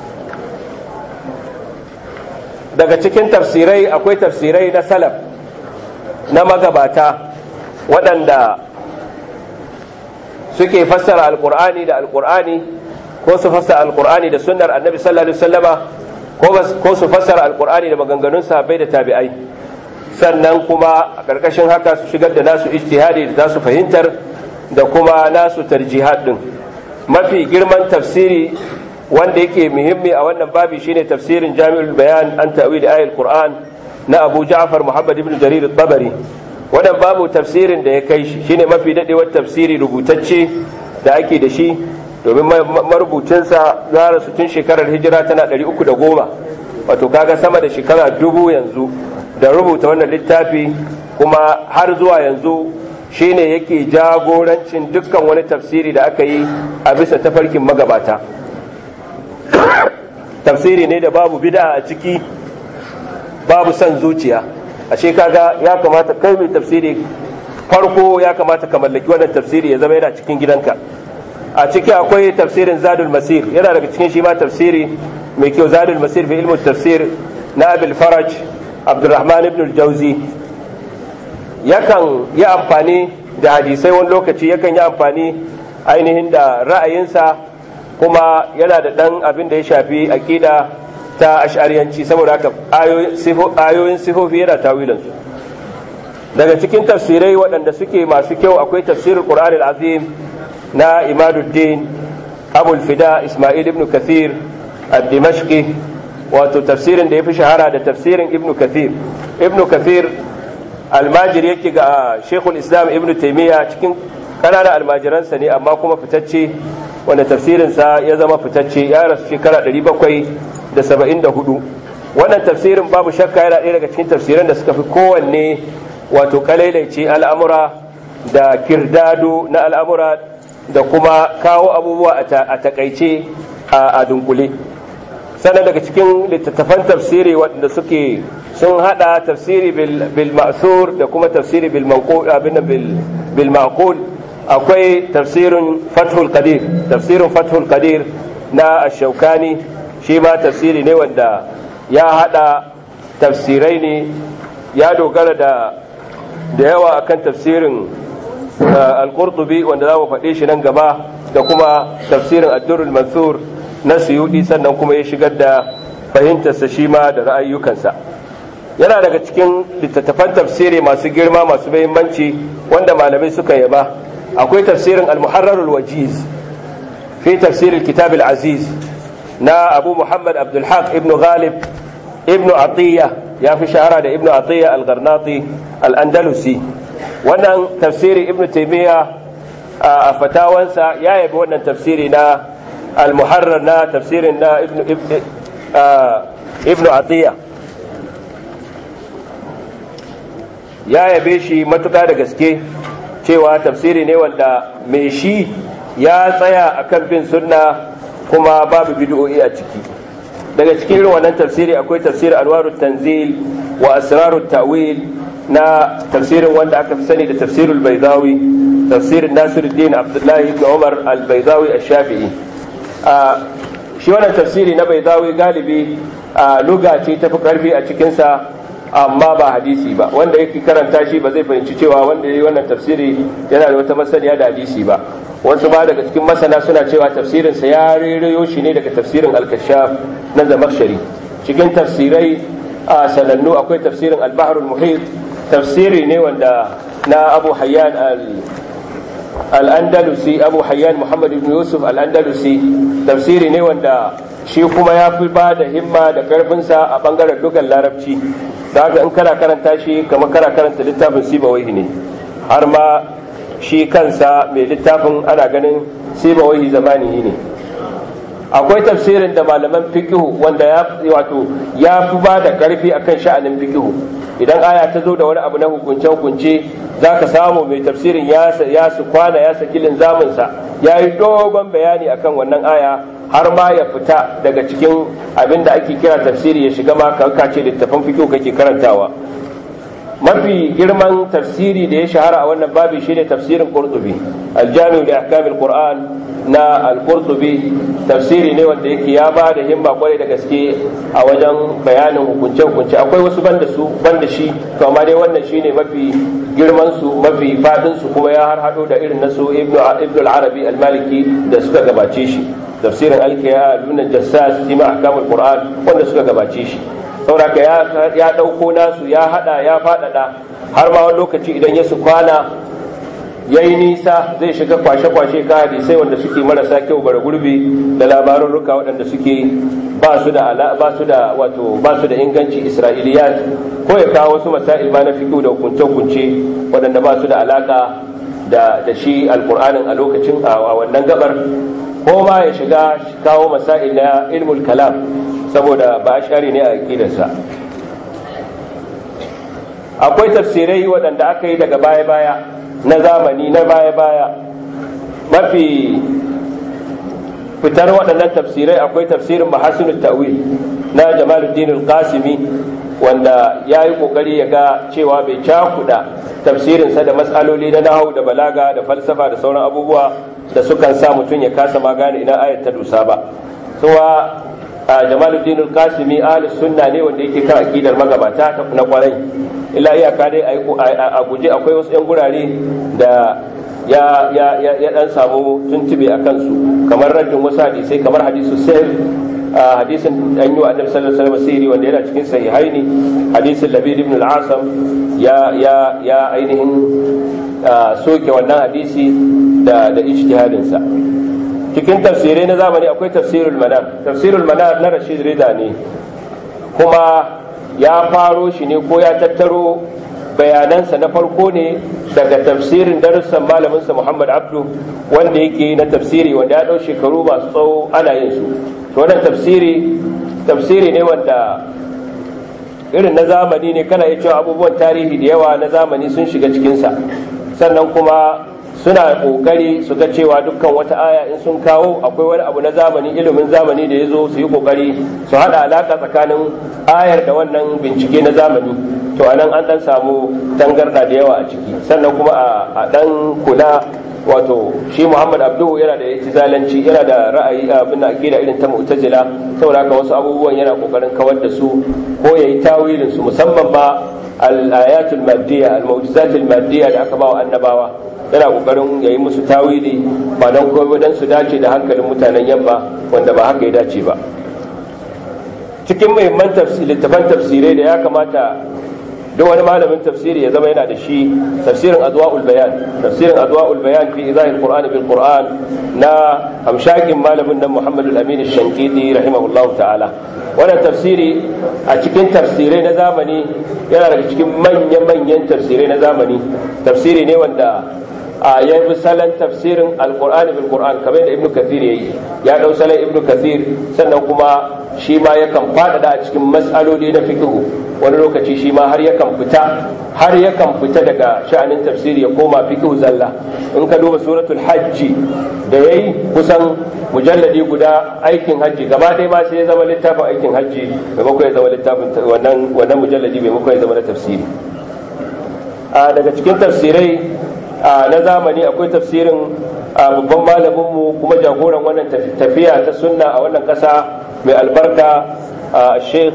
Daga cikin tafsirai akwai tafsirai na salaf na magabata waɗanda suke fassara alkur'ani da alkur'ani ko su fassara alkur'ani da sunnar annabi sallallahu alaihi wasallama ko su fassara alkur'ani da maganganun sahabbai da tabi'ai, sannan kuma a ƙarƙashin haka su shigar da nasu ijtihadi da nasu fahimtar da kuma nasu tarjihad din. Mafi girman tafsiri wanda yake muhimmi a wannan babi shine tafsirin Jami'ul Bayan an ta'wil ayatul Qur'an na Abu Ja'far Muhammad ibn Jarir al-Tabari. Wannan babu tafsirin da ya kai shi, shine mafi dadewar tafsiri rubutacce da ake da shi, domin marubucinsa ya rasu tun shekarar hijira tana ɗari uku da goma, wato kaga sama da shekara dubu yanzu da rubuta wannan littafi, kuma har zuwa yanzu shine yake jagorancin dukkan wani tafsiri da aka yi a bisa tafarkin magabata. Tafsiri ne da babu bid'a a ciki, babu son zuciya. Ashe kaga ya kamata kai mai tafsiri farko ya kamata ka mallaki wannan tafsiri ya zama yana cikin gidanka. A ciki akwai tafsirin Zadul Masir, yana daga cikin shi ma tafsiri mai kyau, Zadul Masir fi ilmu tafsir na Abil Faraj Abdurrahman ibn al-Jawzi. Yakan yi amfani da hadisai wani lokaci, yakan yi amfani ainihin da ra'ayinsa, kuma yana da ɗan abin da ya shafi aƙida ta ash'ariyanci, saboda haka ayoyin sifofi yana tawilansu. Daga cikin tafsirai waɗanda suke masu kyau akwai tafsirin Qur'an al-Azim na Imaduddin Abul Fida Ismail ibn Kathir ad-Dimashqi, wato tafsirin da ya fi shahara da tafsirin Ibn Kathir. Ibn Kathir almajiri yake ga Sheikhul Islam Ibn Taymiyyah, cikin ƙananan almajiransa ne amma kuma fitacce, wanda tafsirinsa ya zama fitacce, ya rasu shekara ɗari bakwai da saba'in da hudu. Wannan tafsirin babu shakka yana ɗaya daga cikin tafsiran da suka fi kowanne wato kalailaice al'amura da kirdado na al'amura da kuma kawo abubuwa a takaice a dunkule. Sannan daga cikin littattafan tafsiri waɗanda suke sun hada tafsiri bil ma'thur da kuma tafsiri bil manqul abin bil ma'qul, akwai tafsirin Fathul Qadir, tafsirin Fathul Qadir na Ash-Shawkani, shi ma tafsiri ne wanda ya hada tafsirai ne, ya dogara da da yawa akan tafsirin Al-Qurtubi wanda za mu faɗe shi nan gaba, da kuma tafsirin Ad-Durrul Mansur na Suyuti, sannan kuma ya shigar da fahimtarsa shi ma da ra'ayyukansa. Yana daga cikin littattafan tafsiri masu girma masu muhimmanci wanda malamai suka yaba, akwai tafsirin Al-Muharrar al-Wajiz fi tafsir al-Kitab al-Aziz na Abu Muhammad Abdul Haq ibn Ghalib ibn Atiyya, ya fi shahara da ibn Atiyya al-Gharnati al-Andalusi. Wannan tafsiri Ibn Taymiyyah a fatawansa ya yabi wannan tafsiri na Al-Muharrar na tafsirin na Ibn Ibn Atiyya, ya yabe shi matuƙa da gaske, cewa tafsiri ne wanda mai shi ya tsaya akan bin sunna kuma babu bid'o'i a ciki. Daga cikin irin wannan tafsiri akwai tafsir Anwarut Tanzil wa Asrarut Ta'wil na tafsirin wanda aka fi sani da tafsirul Baydawi, tafsirin Nasiruddin Abdullah ibn Umar al-Baydawi ash-Shafi'i. Shi wannan tafsiri na Baydawi galibi lugha ce tafi karfi a cikinsa, amma ba hadisi ba. Wanda yake karanta shi ba zai fahimci cewa wanda yayi wannan tafsiri yana da wata masaniya da hadisi ba. Wasu ba daga cikin masana suna cewa tafsirin sa ya rereyo shi ne daga tafsirin Al-Kashaf na Zamakhshari. Cikin tafsirai sanannu akwai tafsirin Al-Bahr al-Muhit, tafsiri ne wanda na Abu Hayyan al-Andalusi, Abu Hayyan Muhammad ibn Yusuf al-Andalusi, tafsiri ne wanda shi kuma ya fi ba da himma da karfinsa a bangaren lugar larabci. Da haka in kana karanta shi kamar kana karanta littafin Sibawaihi ne, har ma shi kansa mai littafin ana ganin Sibawaihi zamani ne, akwai tafsirin da malaman fiqhu wanda ya wato ya fi ba da karfi akan sha'anin fiqhu. Idan aya ta zo da wani abu na hukunce hukunce zaka samu mai tafsirin ya ya su kwana ya saki linzamin sa yayi dogon bayani akan wannan aya har ma ya fita daga cikin abin da ake kira tafsiri ya shiga ma kace littafin fiqhu kake karantawa. mafi girman tafsiri da ya shahara a wannan babi shine tafsirin Qurtubi, al-Jami' li ahkam al-Qur'an na al-Qurtubi. Tafsiri ne wanda yake ya ba da himma kwarai da gaske a wajen bayanin hukunce hukunce. Akwai wasu banda su banda shi, to amma dai wannan shine mafi girman su, mafi fadin su, kuma ya har hado da irin nasu Ibn Ibn al-Arabi al-Maliki da suka gabace shi. Tafsirin al-Kiyya ibn al-Jassas fi ahkam al-Qur'an wanda suka gabace shi. sauraka ya ɗauko nasu ya haɗa ya faɗaɗa har ma wani lokaci idan ya su kwana ya yi nisa zai shiga kwashe-kwashe ka hadisai wanda suke marasa kyau bara gurbi da labarin ruka waɗanda suke ba su da ba su da wato ba su da inganci isra'iliyat, ko ya kawo wasu masail ma na fiqh da hukunce-hukunce waɗanda ba su da alaka da da shi alqur'anin a lokacin a wannan gabar, ko ma ya shiga kawo masail na ilmul kalam saboda ba ashari ne a aqidarsa. Akwai tafsirai waɗanda aka yi daga baya-baya na zamani na baya-baya. Mafi fitar waɗannan tafsirai akwai tafsirin Mahasinut Ta'wil na Jamaluddin al-Qasimi, wanda ya yi ƙoƙari ya ga cewa bai cakuɗa tafsirinsa da matsaloli na nahau da balaga da falsafa da sauran abubuwa da sukan sa mutum ya kasa ma gane ina ayat ta dusa ba. Suwa Jamaluddin al-Qasimi ahlus sunna ne wanda yake kan akidar magabata ta na kwarai, illa iyaka dai a guje akwai wasu yan gurare da ya ya ya dan samu tuntube a kansu, kamar raddin wasu hadisai kamar hadisu sahih, hadisin an yi wa annabi sallallahu alaihi wasallam wanda yana cikin sahihaini, hadisin Labid ibn al-Asam ya ya ya ainihin soke wannan hadisi da da ijtihadin sa. Cikin tafsirai na zamani akwai tafsirul manar. Tafsirul manar na Rashid Rida ne, kuma ya faro shi ne ko ya tattaro bayanansa na farko ne daga tafsirin darussan malaminsa Muhammad Abdu, wanda yake na tafsiri wanda ya ɗau shekaru masu tsawo ana yin su. To wannan tafsiri tafsiri ne wanda irin na zamani ne, kana iya cewa abubuwan tarihi da yawa na zamani sun shiga cikinsa, sannan kuma suna kokari su ga cewa dukkan wata aya in sun kawo akwai wani abu na zamani, ilimin zamani da ya zo, su yi kokari su hada alaka tsakanin ayar da wannan bincike na zamani. To anan an dan samu tangarda da yawa a ciki. Sannan kuma a dan kula, wato shi Muhammad Abdu yana da itizalanci, yana da ra'ayi abin aqida irin ta Mu'tazila, saboda haka wasu abubuwan yana kokarin kawar da su ko yayi tawilin su, musamman ba al-ayatul maddiya, al-mu'jizatul maddiya da aka ba wa annabawa, yana kokarin yayi musu tawili ba dan komai dan su dace da hankalin mutanen yamma, wanda ba haka ya dace ba. Cikin muhimman littafan tafsirai da ya kamata duk wani malamin tafsiri ya zama yana da shi, tafsirin Adwa'ul Bayan. Tafsirin Adwa'ul Bayan fi izahil Qur'an bil Qur'an na hamshakin malamin nan Muhammad al-Amin ash-Shankiti rahimahullahu ta'ala. Wannan tafsiri a cikin tafsirai na zamani yana daga cikin manyan-manyan tafsirai na zamani. Tafsiri ne wanda a ya bi salon tafsirin alkur'ani bil qur'an, kamar da ibnu kathir yayi, ya dau salon ibnu kathir, sannan kuma shi ma yakan faɗaɗa a cikin mas'aloli na fiqh. Wani lokaci shi ma har yakan fita har yakan fita daga sha'anin tafsiri ya koma fiqh zalla. In ka duba suratul hajji da yayi, kusan mujalladi guda aikin hajji gaba ɗaya ma sai ya zama littafin aikin hajji maimakon ya zama littafin wannan wannan mujalladi maimakon ya zama na tafsiri. A daga cikin tafsirai na zamani akwai tafsirin babban malaminmu kuma jagoran wannan tafiya ta sunna a wannan ƙasa mai albarka, Sheikh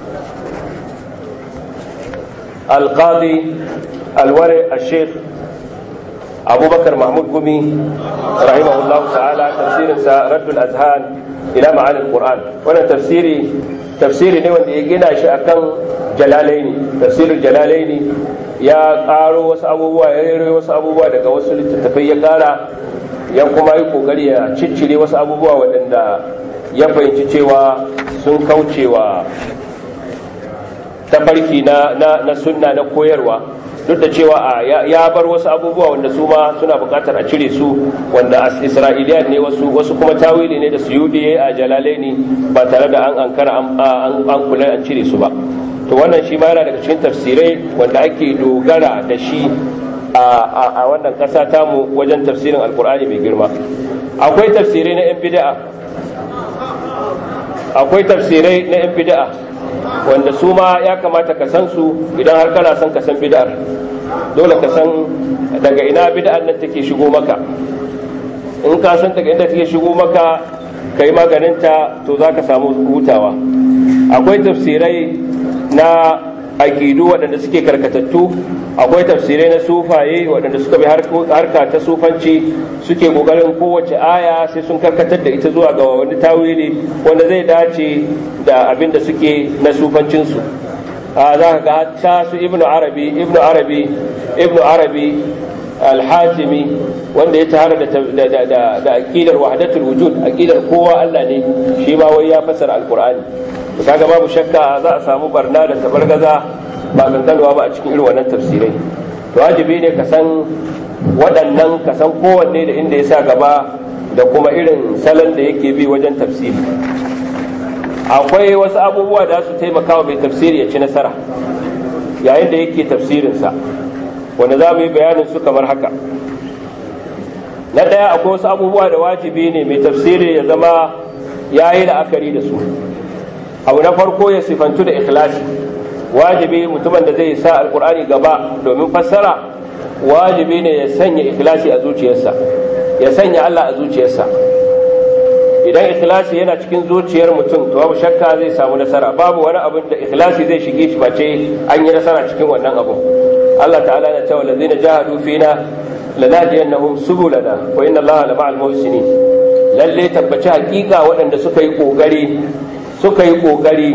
Al-Qadi Al-Wari Sheikh Abubakar Mahmud Gumi rahimahullahu ta'ala. Tafsirinsa Raddul Azhan ila Ma'ani al-Qur'an. Wannan tafsiri tafsiri ne wanda ya gina shi akan Jalalaini, tafsirul Jalalaini. Ya ƙaro wasu abubuwa, ya rere wasu abubuwa daga wasu littattafai ya ƙara, ya kuma yi ƙoƙari ya ciccire wasu abubuwa waɗanda ya fahimci cewa sun kaucewa tafarki na, na, na sunna na koyarwa. duk da cewa ya bar wasu abubuwa wanda su ma suna buƙatar a cire su, wanda isra'iliyan ne wasu wasu kuma tawili ne da suyudi a jalalaini ba tare da an ankara an kula an cire su ba. To wannan shi ma yana daga cikin tafsirai wanda ake dogara da shi a wannan ƙasa tamu wajen tafsirin alkur'ani mai girma. Akwai tafsirai na 'yan bid'a akwai tafsirai na 'yan bid'a wanda su ma ya kamata ka san su idan har kana son ka san bid'ar. Dole ka san daga ina bid'ar nan take shigo maka. In ka san daga inda take shigo maka kai maganinta, to za ka samu hutawa. Akwai tafsirai na aƙidu waɗanda suke karkatattu, akwai tafsirai na sufaye waɗanda suka bi harka ta sufanci, suke ƙoƙarin kowace aya sai sun karkatar da ita zuwa ga wani tawili wanda zai dace da abin da suke na sufancinsu. a za ka ga hatta su ibnu arabi ibnu arabi ibnu arabi al-hatimi wanda ya tahara da da da aqidar wahdatul wujud, aqidar kowa Allah ne, shi ma wai ya fassara alqur'ani. to kaga babu shakka za a samu barna da tabargaza ba gangalwa ba a cikin irin wannan tafsirai. to wajibi ne ka san waɗannan, ka san kowanne da inda ya sa gaba da kuma irin salon da yake bi wajen tafsiri. akwai wasu abubuwa da su taimaka wa mai tafsiri ya ci nasara yayin da yake tafsirinsa, wanda za mu yi bayanin su kamar haka. na ɗaya, akwai wasu abubuwa da wajibi ne mai tafsiri ya zama ya yi la'akari da su. abu na farko, ya sifantu da ikhlasi. wajibi mutumin da zai sa alkur'ani gaba domin fassara, wajibi ne ya sanya ikhlasi a zuciyarsa, ya sanya Allah a zuciyarsa. idan ikhlasi yana cikin zuciyar mutum, to babu shakka zai samu nasara. babu wani abin da ikhlasi zai shige shi bace an yi nasara cikin wannan abu. Allah ta'ala ya ce wallazina jahadu fina lanahdiyannahum subulana wa inna Allaha lama'al muhsinin. lalle tabbaci hakika waɗanda suka yi kokari suka yi kokari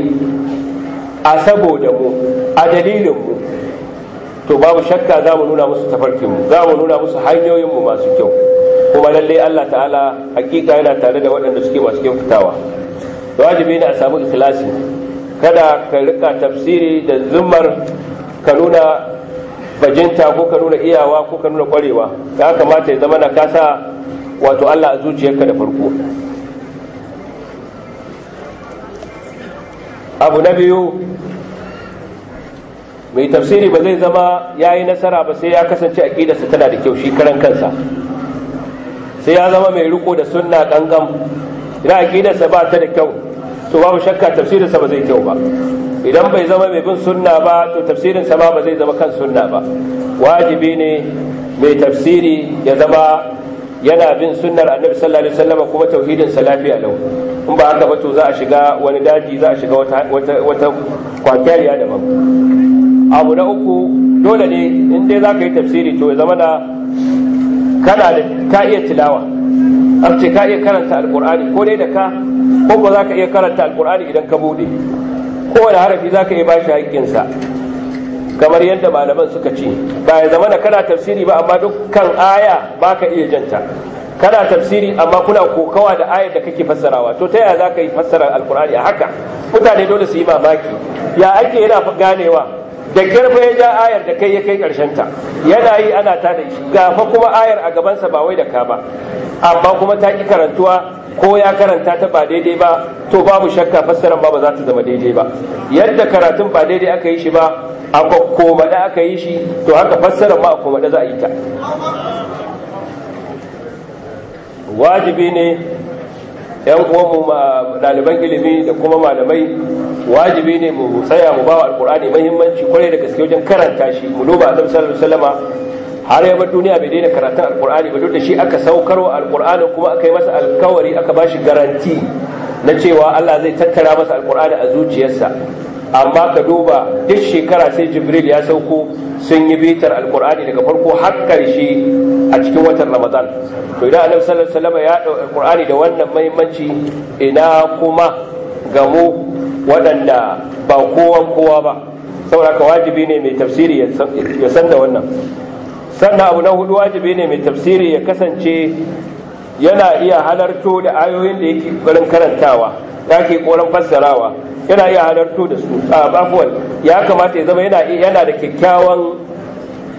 a saboda mu, a dalilin mu, to babu shakka za mu nuna musu tafarkin mu, za mu nuna musu hanyoyin mu masu kyau. kuma lalle Allah ta'ala hakika yana tare da waɗanda suke masu kyautatawa. wajibi ne a samu ikhlasi. kada ka rika tafsiri da zummar ka nuna bajinta ko ka nuna iyawa ko ka nuna kwarewa. ya kamata ya zama na kasa wato Allah a zuciyarka da farko. abu na biyu, mai tafsiri ba zai zama ya yi nasara ba sai ya kasance aƙidarsa tana da kyau shi karan kansa, sai ya zama mai riko da sunna gangan. idan aƙidarsa ba ta da kyau, to babu shakka tafsirinsa ba zai kyau ba. idan bai zama mai bin sunna ba, to tafsirinsa ma ba zai zama kan sunna ba. wajibi ne mai tafsiri ya zama yana bin sunnar annabi sallallahu alaihi wasallam, kuma tauhidinsa lafiya lau. in ba haka ba, to za a shiga wani daji, za a shiga wata wata wata kwakyariya daban. abu na uku, dole ne in dai za ka yi tafsiri, to ya zama na kana da ka iya tilawa. an ce ka iya karanta alkur'ani ko dai da ka, ko ba za ka iya karanta alkur'ani idan ka bude. kowane harafi za ka iya ba shi haƙƙinsa, kamar yadda malaman suka ce. ba ya zama na kana tafsiri ba amma dukkan aya ba ka iya janta. kana tafsiri amma kuna kokawa da ayar da kake fassarawa, to ta yaya za ka yi fassara alkur'ani a haka? mutane dole su yi mamaki, ya ake yana ganewa da kirfa ya ja ayar da kai ya kai karshen ta, yana yi ana ta da shi gafa kuma ayar a gabansa ba wai da ka ba, amma kuma ta ki karantuwa ko ya karanta ta ba daidai ba, to babu shakka fassarar ba ba za ta zama daidai ba. yadda karatun ba daidai aka yi shi ba, a kokkomade aka yi shi, to haka fassarar ma a kokkomade za a yi ta. wajibi ne yan uwanmu ɗaliban ilimi da kuma malamai, wajibi ne mu tsaya mu bawa alkur'ani muhimmanci kwarai da gaske wajen karanta shi. mu duba annabi sallallahu alaihi wasallama har ya bar duniya bai daina karatun alkur'ani ba, duk da shi aka saukarwa alkur'ani kuma aka yi masa alkawari, aka bashi garanti na cewa Allah zai tattara masa alkur'ani a zuciyarsa. amma ka duba duk shekara sai jibril ya sauko sun yi bitar alkur'ani daga farko har karshe a cikin watan ramadan. to idan annabi sallallahu alaihi wasallam ya dau alkur'ani da wannan muhimmanci, ina kuma ga mu waɗanda ba kowan kowa ba. saboda ka wajibi ne mai tafsiri ya san da wannan. sannan abu na hudu, wajibi ne mai tafsiri ya kasance yana iya halarto da ayoyin da yake ƙoƙarin karantawa, yake ƙoƙarin fassarawa, yana iya halarto da su. a bafuwan ya kamata ya zama yana yana da kyakkyawan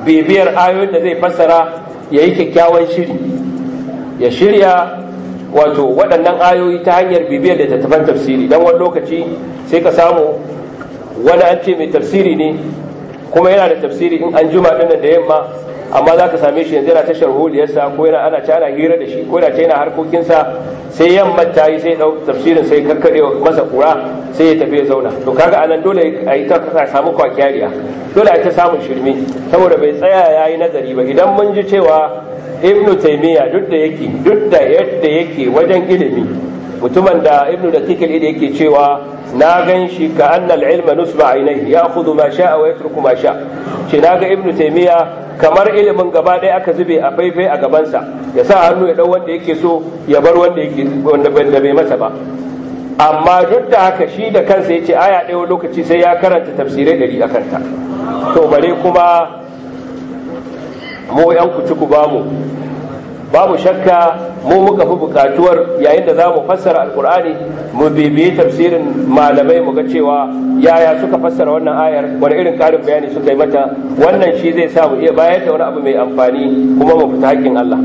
bibiyar ayoyin da zai fassara ya yi kyakkyawan shiri, ya shirya wato waɗannan ayoyi ta hanyar bibiyar da tattafan tafsiri. don wani lokaci sai ka samu wani an ce mai tafsiri ne kuma yana da tafsiri in an juma ɗin da yamma, amma za ka same shi yanzu yana tashar holiyarsa ko yana ana cana hira da shi ko yana yana harkokinsa, sai yamma ta yi sai ɗau tafsirin sai kakkaɗe masa kura sai ya tafi ya zauna. to kaga anan dole a yi ta samu kwakyariya, dole a ta samun shirme saboda bai tsaya ya yi nazari ba. idan mun ji cewa ibnu taymiya duk da yake duk da yadda yake wajen ilimi, mutumin da ibnu da tikil da yake cewa na gan shi ka annal ilma nusba ainihi ya khudhu ma sha'a wa yatruku ma sha, ce na ga ibnu taymiya kamar ilimin gaba ɗaya aka zube a faifai a gabansa, ya sa hannu ya ɗau wanda yake so ya bar wanda yake wanda bai masa ba. amma duk da haka shi da kansa ya ce aya ɗaya lokaci sai ya karanta tafsirai ɗari a kanta. to bare kuma mu yan kuci ku bamu babu shakka mu muka fi bukatuwar yayin da za mu fassara alkur'ani mu bibiyi tafsirin malamai mu ga cewa yaya suka fassara wannan ayar, wani irin karin bayani suka yi mata. wannan shi zai sa mu iya bayar da wani abu mai amfani kuma mu fita haƙƙin Allah.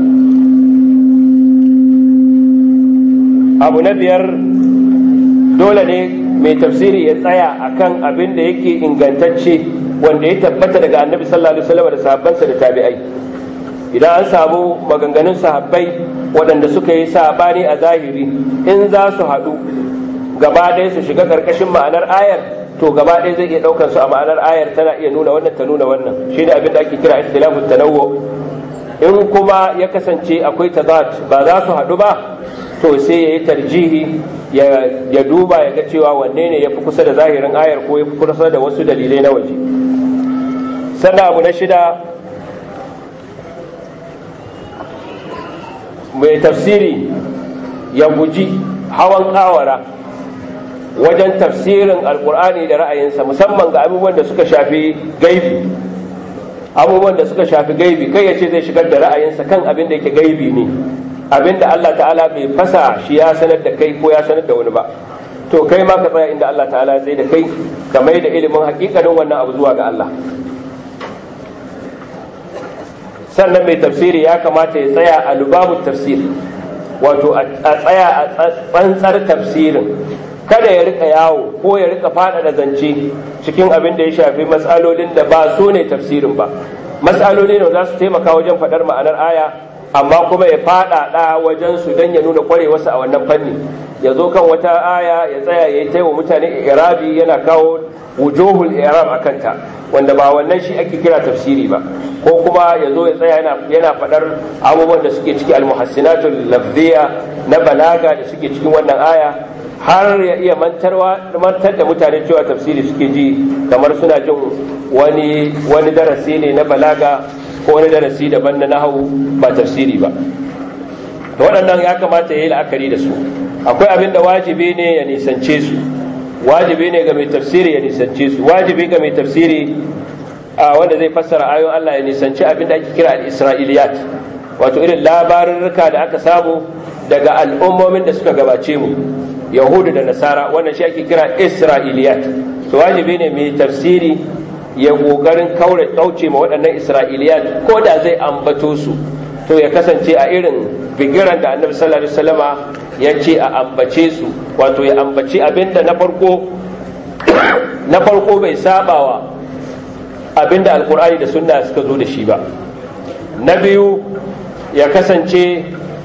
abu na biyar, dole ne mai tafsiri ya tsaya akan abin da yake ingantacce wanda ya tabbata daga annabi sallallahu alaihi wasallam da sahabbansa da tabi'ai. idan an samu maganganun sahabbai waɗanda suka yi sabani a zahiri, in za su haɗu gaba ɗaya su shiga ƙarƙashin ma'anar ayar, to gaba ɗaya zai iya ɗaukar su a ma'anar ayar, tana iya nuna wannan ta nuna wannan. shi ne abin da ake kira ikhtilafut tanawwu. in kuma ya kasance akwai tazat ba za su haɗu ba, to sai ya yi tarjihi, ya duba ya ga cewa wanne ne ya fi kusa da zahirin ayar ko ya fi kusa da wasu dalilai na waje. sannan abu na shida, mai tafsiri ya guji hawan kawara wajen tafsirin alkur'ani da ra'ayinsa, musamman ga abubuwan da suka shafi gaibi abubuwan da suka shafi gaibi kai ya ce zai shigar da ra'ayinsa kan abin da yake gaibi ne, abin da Allah ta'ala bai fasa shi ya sanar da kai ko ya sanar da wani ba. to kai ma ka tsaya inda Allah ta'ala ya tsaye da kai, ka mai da ilimin hakikanin wannan abu zuwa ga Allah. sannan mai tafsiri ya kamata ya tsaya a lubabu tafsir, wato a tsaya a tsantsar tafsirin, kada ya rika yawo ko ya rika faɗaɗa zance cikin abin da ya shafi matsalolin da ba su ne tafsirin ba. matsaloli ne za su taimaka wajen faɗar ma'anar aya, amma kuma ya faɗaɗa wajen su don ya nuna ƙwarewarsa a wannan fanni. ya zo kan wata aya ya tsaya ya yi taiwa mutane irabi, yana kawo wujuhul i'rab a kanta, wanda ba wannan shi ake kira tafsiri ba. ko kuma ya zo ya tsaya yana faɗar abubuwan da suke ciki almuhassinatul lafziya na balaga da suke cikin wannan aya, har ya iya mantarwa mantar da mutane cewa tafsiri suke ji, kamar suna jin wani wani darasi ne na balaga ko wani darasi daban na nahwu ba tafsiri ba. to waɗannan ya kamata ya yi la'akari da su. akwai abin da wajibi ne ya nisance su, wajibi ne ga mai tafsiri ya nisance su. wajibi ga mai tafsiri a wanda zai fassara ayoyin Allah ya nisanci abin da ake kira al-isra'iliyat, wato irin labarurruka da aka samu daga al'ummomin da suka gabace mu, yahudu da nasara, wannan shi ake kira isra'iliyat. to wajibi ne mai tafsiri ya kokarin kaure kauce ma waɗannan isra'iliyat, ko da zai ambato su to ya kasance a irin bigiran da annabi sallallahu alaihi wasallama ya ce a ambace su, wato ya ambaci abinda na farko na farko bai sabawa abinda alkur'ani da sunna suka zo da shi ba. na biyu ya kasance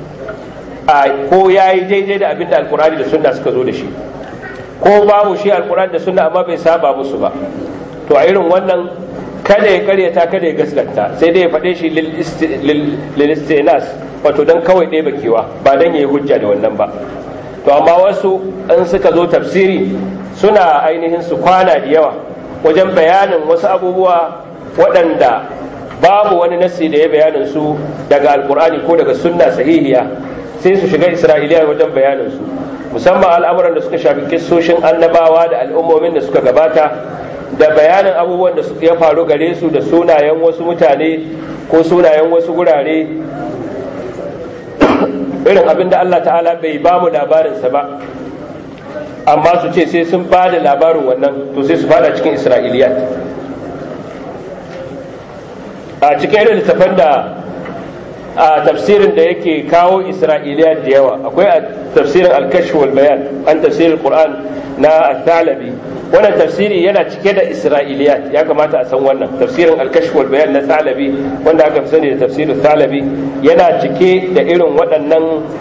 a ko yayi daidai da abinda alkur'ani da sunna suka zo da shi, ko babu shi alkur'ani da sunna amma bai saba musu ba. to a irin wannan kada ya karyata kada ya gaskata, sai dai ya faɗe shi lil istinas, wato dan kawai ɗaya bakewa, ba dan yayi hujja da wannan ba. to amma wasu in suka zo tafsiri suna ainihin su kwana da yawa wajen bayanin wasu abubuwa waɗanda babu wani nassi da ya bayanin su daga alkur'ani ko daga sunna sahihiya, sai su shiga isra'iliya wajen bayanin su, musamman al'amuran da suka shafi kissoshin annabawa da al'ummomin da suka gabata, da bayanin abubuwan da ya faru gare su, da sunayen wasu mutane ko sunayen wasu gurare, irin abin da Allah ta'ala bai ba mu labarinsa ba, amma su ce sai sun ba da labarin wannan, to sai su fada cikin isra'iliyat. a cikin irin littafan da a tafsirin da yake kawo isra'iliya da yawa akwai a tafsirin al-kashf wal bayan an tafsirin qur'an na al-thalabi. wannan tafsiri yana cike da isra'iliyat, ya kamata a san wannan tafsirin al-kashf wal bayan na thalabi wanda aka fi sani da tafsirin thalabi yana cike da irin waɗannan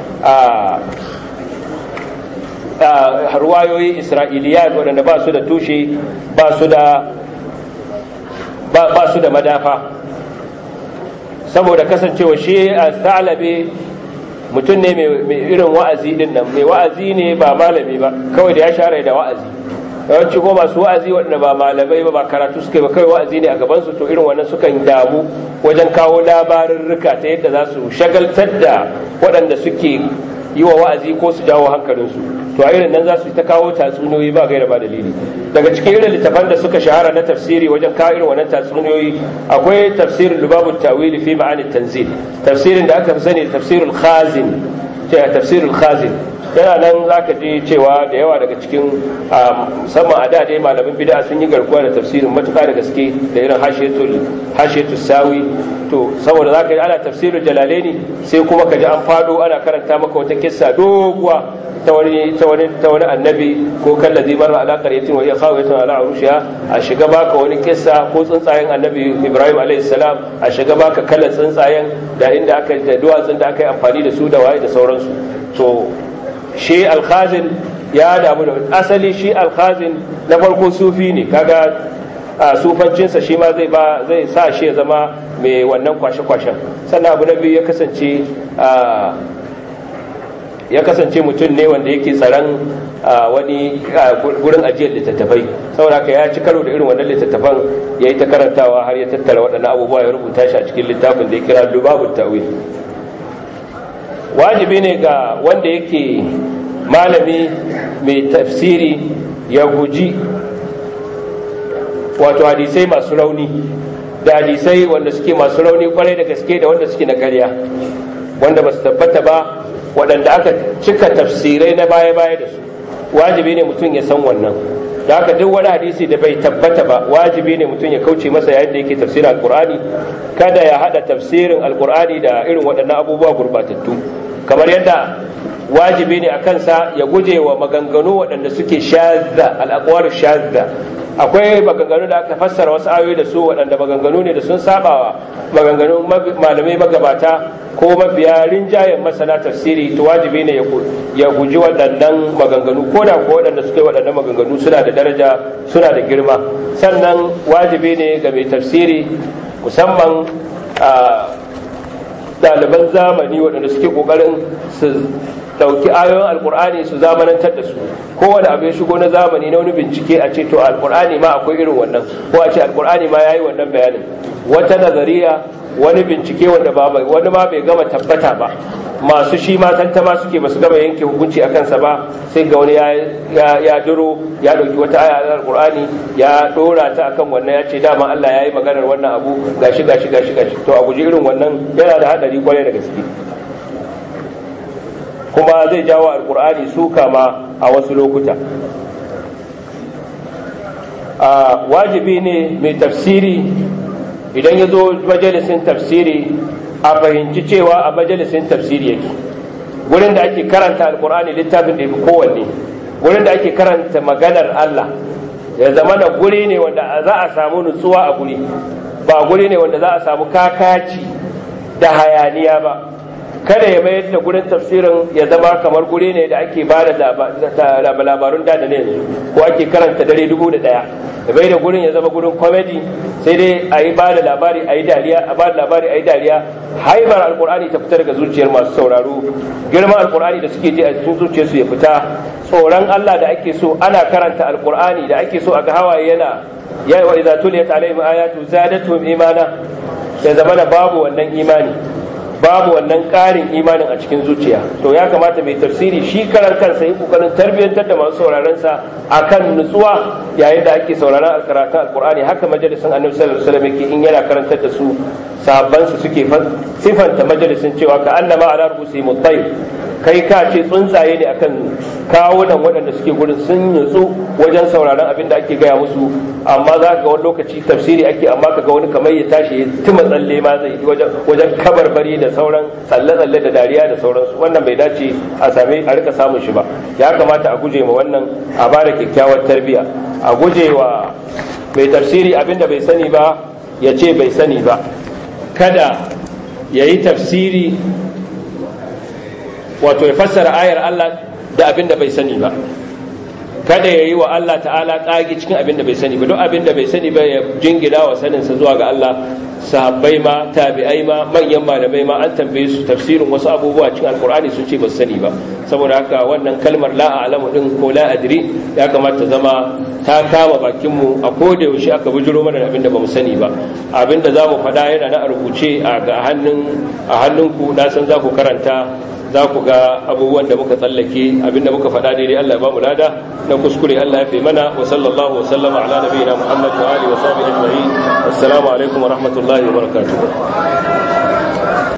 a ruwayoyi isra'iliyat waɗanda ba su da tushe ba su da ba su da madafa, saboda kasancewa shi a thalabi mutum ne mai irin wa'azi din nan, mai wa'azi ne ba malami ba, kawai da ya share da wa'azi. yawanci ko masu wa'azi waɗanda ba malamai ba ba karatu suka yi ba kawai wa'azi ne a gabansu, to irin wannan sukan damu wajen kawo labarurruka ta yadda za su shagaltar da waɗanda suke yi wa wa'azi ko su jawo hankalinsu. to a irin nan za su ta kawo tatsuniyoyi ba gaira ba dalili. daga cikin irin littafan da suka shahara na tafsiri wajen kawo irin wannan tatsuniyoyi akwai tafsirin lubabut tawili fi ma'anit tanzil, tafsirin da aka fi sani tafsirul khazin, cewa tafsirul khazin yana nan za ka ji cewa da yawa daga cikin musamman a da dai malamin bid'a sun yi garkuwa da tafsirin matuƙa da gaske da irin hashiyatul sawi. to saboda za ka yi ana tafsirin jalalaini sai kuma ka ji an fado ana karanta maka wata kissa doguwa ta wani ta wani ta wani annabi ko kallazi marra ala qaryatin wa hiya khawiyatun ala urushiha, a shiga baka wani kissa ko tsuntsayen annabi Ibrahim alayhi salam, a shiga baka kallon tsuntsayen da inda aka da duwatsun da aka yi amfani da su da waye da sauransu. to shi alkhazin ya damu da asali shi alkhazin na farko sufi ne, kaga a sufancinsa shi ma zai ba zai sa shi ya zama mai wannan kwashe-kwashen. sannan abu na biyu ya kasance ya kasance mutum ne wanda yake tsaron wani gurin ajiyar littattafai, saboda ka ya ci karo da irin wannan littattafan ya yi ta karantawa har ya tattara waɗannan abubuwa ya rubuta shi a cikin littafin da ya kira lubabut tawil. wajibi ne ga wanda yake malami mai tafsiri ya guji wato hadisai masu rauni da hadisai wanda suke masu rauni kwarai da gaske da wanda suke na ƙarya, wanda ba su tabbata ba, waɗanda aka cika tafsirai na baya-baya da su. wajibi ne mutum ya san wannan. da haka duk wani hadisi da bai tabbata ba wajibi ne mutum ya kauce masa yayin da yake tafsirin alkur'ani. kada ya hada tafsirin alkur'ani da irin waɗannan abubuwa gurbatattu, kamar yadda wajibi ne a kansa ya guje wa maganganu waɗanda suke shadda, al'aqwar shadda. akwai maganganu da aka fassara wasu ayoyi da su waɗanda maganganu ne da sun sabawa maganganun malamai magabata ko mabiya rinjayen masana tafsiri, to wajibi ne ya guji waɗannan maganganu, ko da ko waɗanda suka yi waɗannan maganganu suna da daraja suna da girma. sannan wajibi ne ga mai tafsiri, musamman a ɗaliban zamani waɗanda suke ƙoƙarin su dauki ayoyin alkur'ani su zamanantar da su. kowane abu ya shigo na zamani na wani bincike a ce to alkur'ani ma akwai irin wannan, ko a ce alkur'ani ma yayi wannan bayanin. wata nazariya, wani bincike wanda ba wani ma bai gama tabbata ba, masu shi ma tantama suke basu gama yanke hukunci a kansa ba, sai ga wani ya ya duro ya dauki wata aya alkur'ani ya dora ta akan wannan, ya ce dama Allah yayi maganar wannan abu gashi gashi gashi gashi. to a guji irin wannan, yana da hadari kwarai da gaske, kuma zai jawo alkur'ani suka ma a wasu lokuta. a wajibi ne mai tafsiri idan ya zo majalisin tafsiri a fahimci cewa a majalisin tafsiri yake, gurin da ake karanta alkur'ani littafin da ya fi kowanne, gurin da ake karanta maganar Allah ya zama na guri ne wanda za a samu nutsuwa a guri, ba guri ne wanda za a samu kakaci da hayaniya ba. kada ya mayar da gurin tafsirin ya zama kamar guri ne da ake ba da labarun da da ne yanzu, ko ake karanta dare dubu da daya, da bai da gurin ya zama gurin comedy, sai dai a yi ba da labari a yi dariya, a ba da labari a yi dariya. haibar alkur'ani ta fita daga zuciyar masu sauraro, girman alkur'ani da suke ji a cikin zuciyarsu ya fita, tsoron Allah da ake so ana karanta alkur'ani da ake so a ga hawaye yana ya wa idza tuliyat alaihim ayatu zadatuhum imana, ya zama na babu wannan imani, babu wannan ƙarin imanin a cikin zuciya. to ya kamata mai tafsiri shi karan kansa yi kokarin tarbiyyantar da masu sauraron sa akan nutsuwa yayin da ake sauraron alkaratun alkur'ani. haka majalisin annabi sallallahu alaihi wasallam yake in yana karantar da su, sahabban su suke sifanta majalisin cewa ka annama ala rubusi mutayr, kai ka ce tsuntsaye ne akan kawunan waɗanda suke gurin sun nutsu wajen sauraron abin da ake gaya musu, amma za ka ga wani lokaci tafsiri ake amma ka ga wani kamar ya tashi ya tuma tsalle ma zai wajen wajen kabarbari da sauran tsalle-tsalle da dariya da sauransu. Wannan bai dace a same a rika samun shi ba. Ya kamata a guje ma wannan, a bada kyakkyawar tarbiyya, a guje wa mai tafsiri abin da bai sani ba ya ce bai sani ba. Kada ya yi tafsiri wato ya fassara ayar Allah da abin da bai sani ba. Kada ya yi wa Allah ta'ala ƙagi cikin abin da bai sani ba. Duk abin da bai sani ba ya jingina wa saninsa zuwa ga Allah. Sahabbai ma, tabi'ai ma, manyan malamai ma an tambaye su tafsirin wasu abubuwa cikin alkur'ani sun ce ba su sani ba. Saboda haka wannan kalmar la a'lamu din ko la adri ya kamata zama ta kama bakinmu a koda yaushe aka bujiro mana da abin da bamu sani ba. Abin da zamu faɗa yana na rubuce a hannun a hannunku, na san za ku karanta, za ku ga abubuwan da muka tsallake. Abinda muka faɗa daidai Allah ya ba mu lada, na kuskure Allah ya fi mana. Wa sallallahu wa sallama ala nabiyina Muhammad wa alihi wa sahbihi ajma'in. Assalamu alaikum wa rahmatullahi wa barakatuh.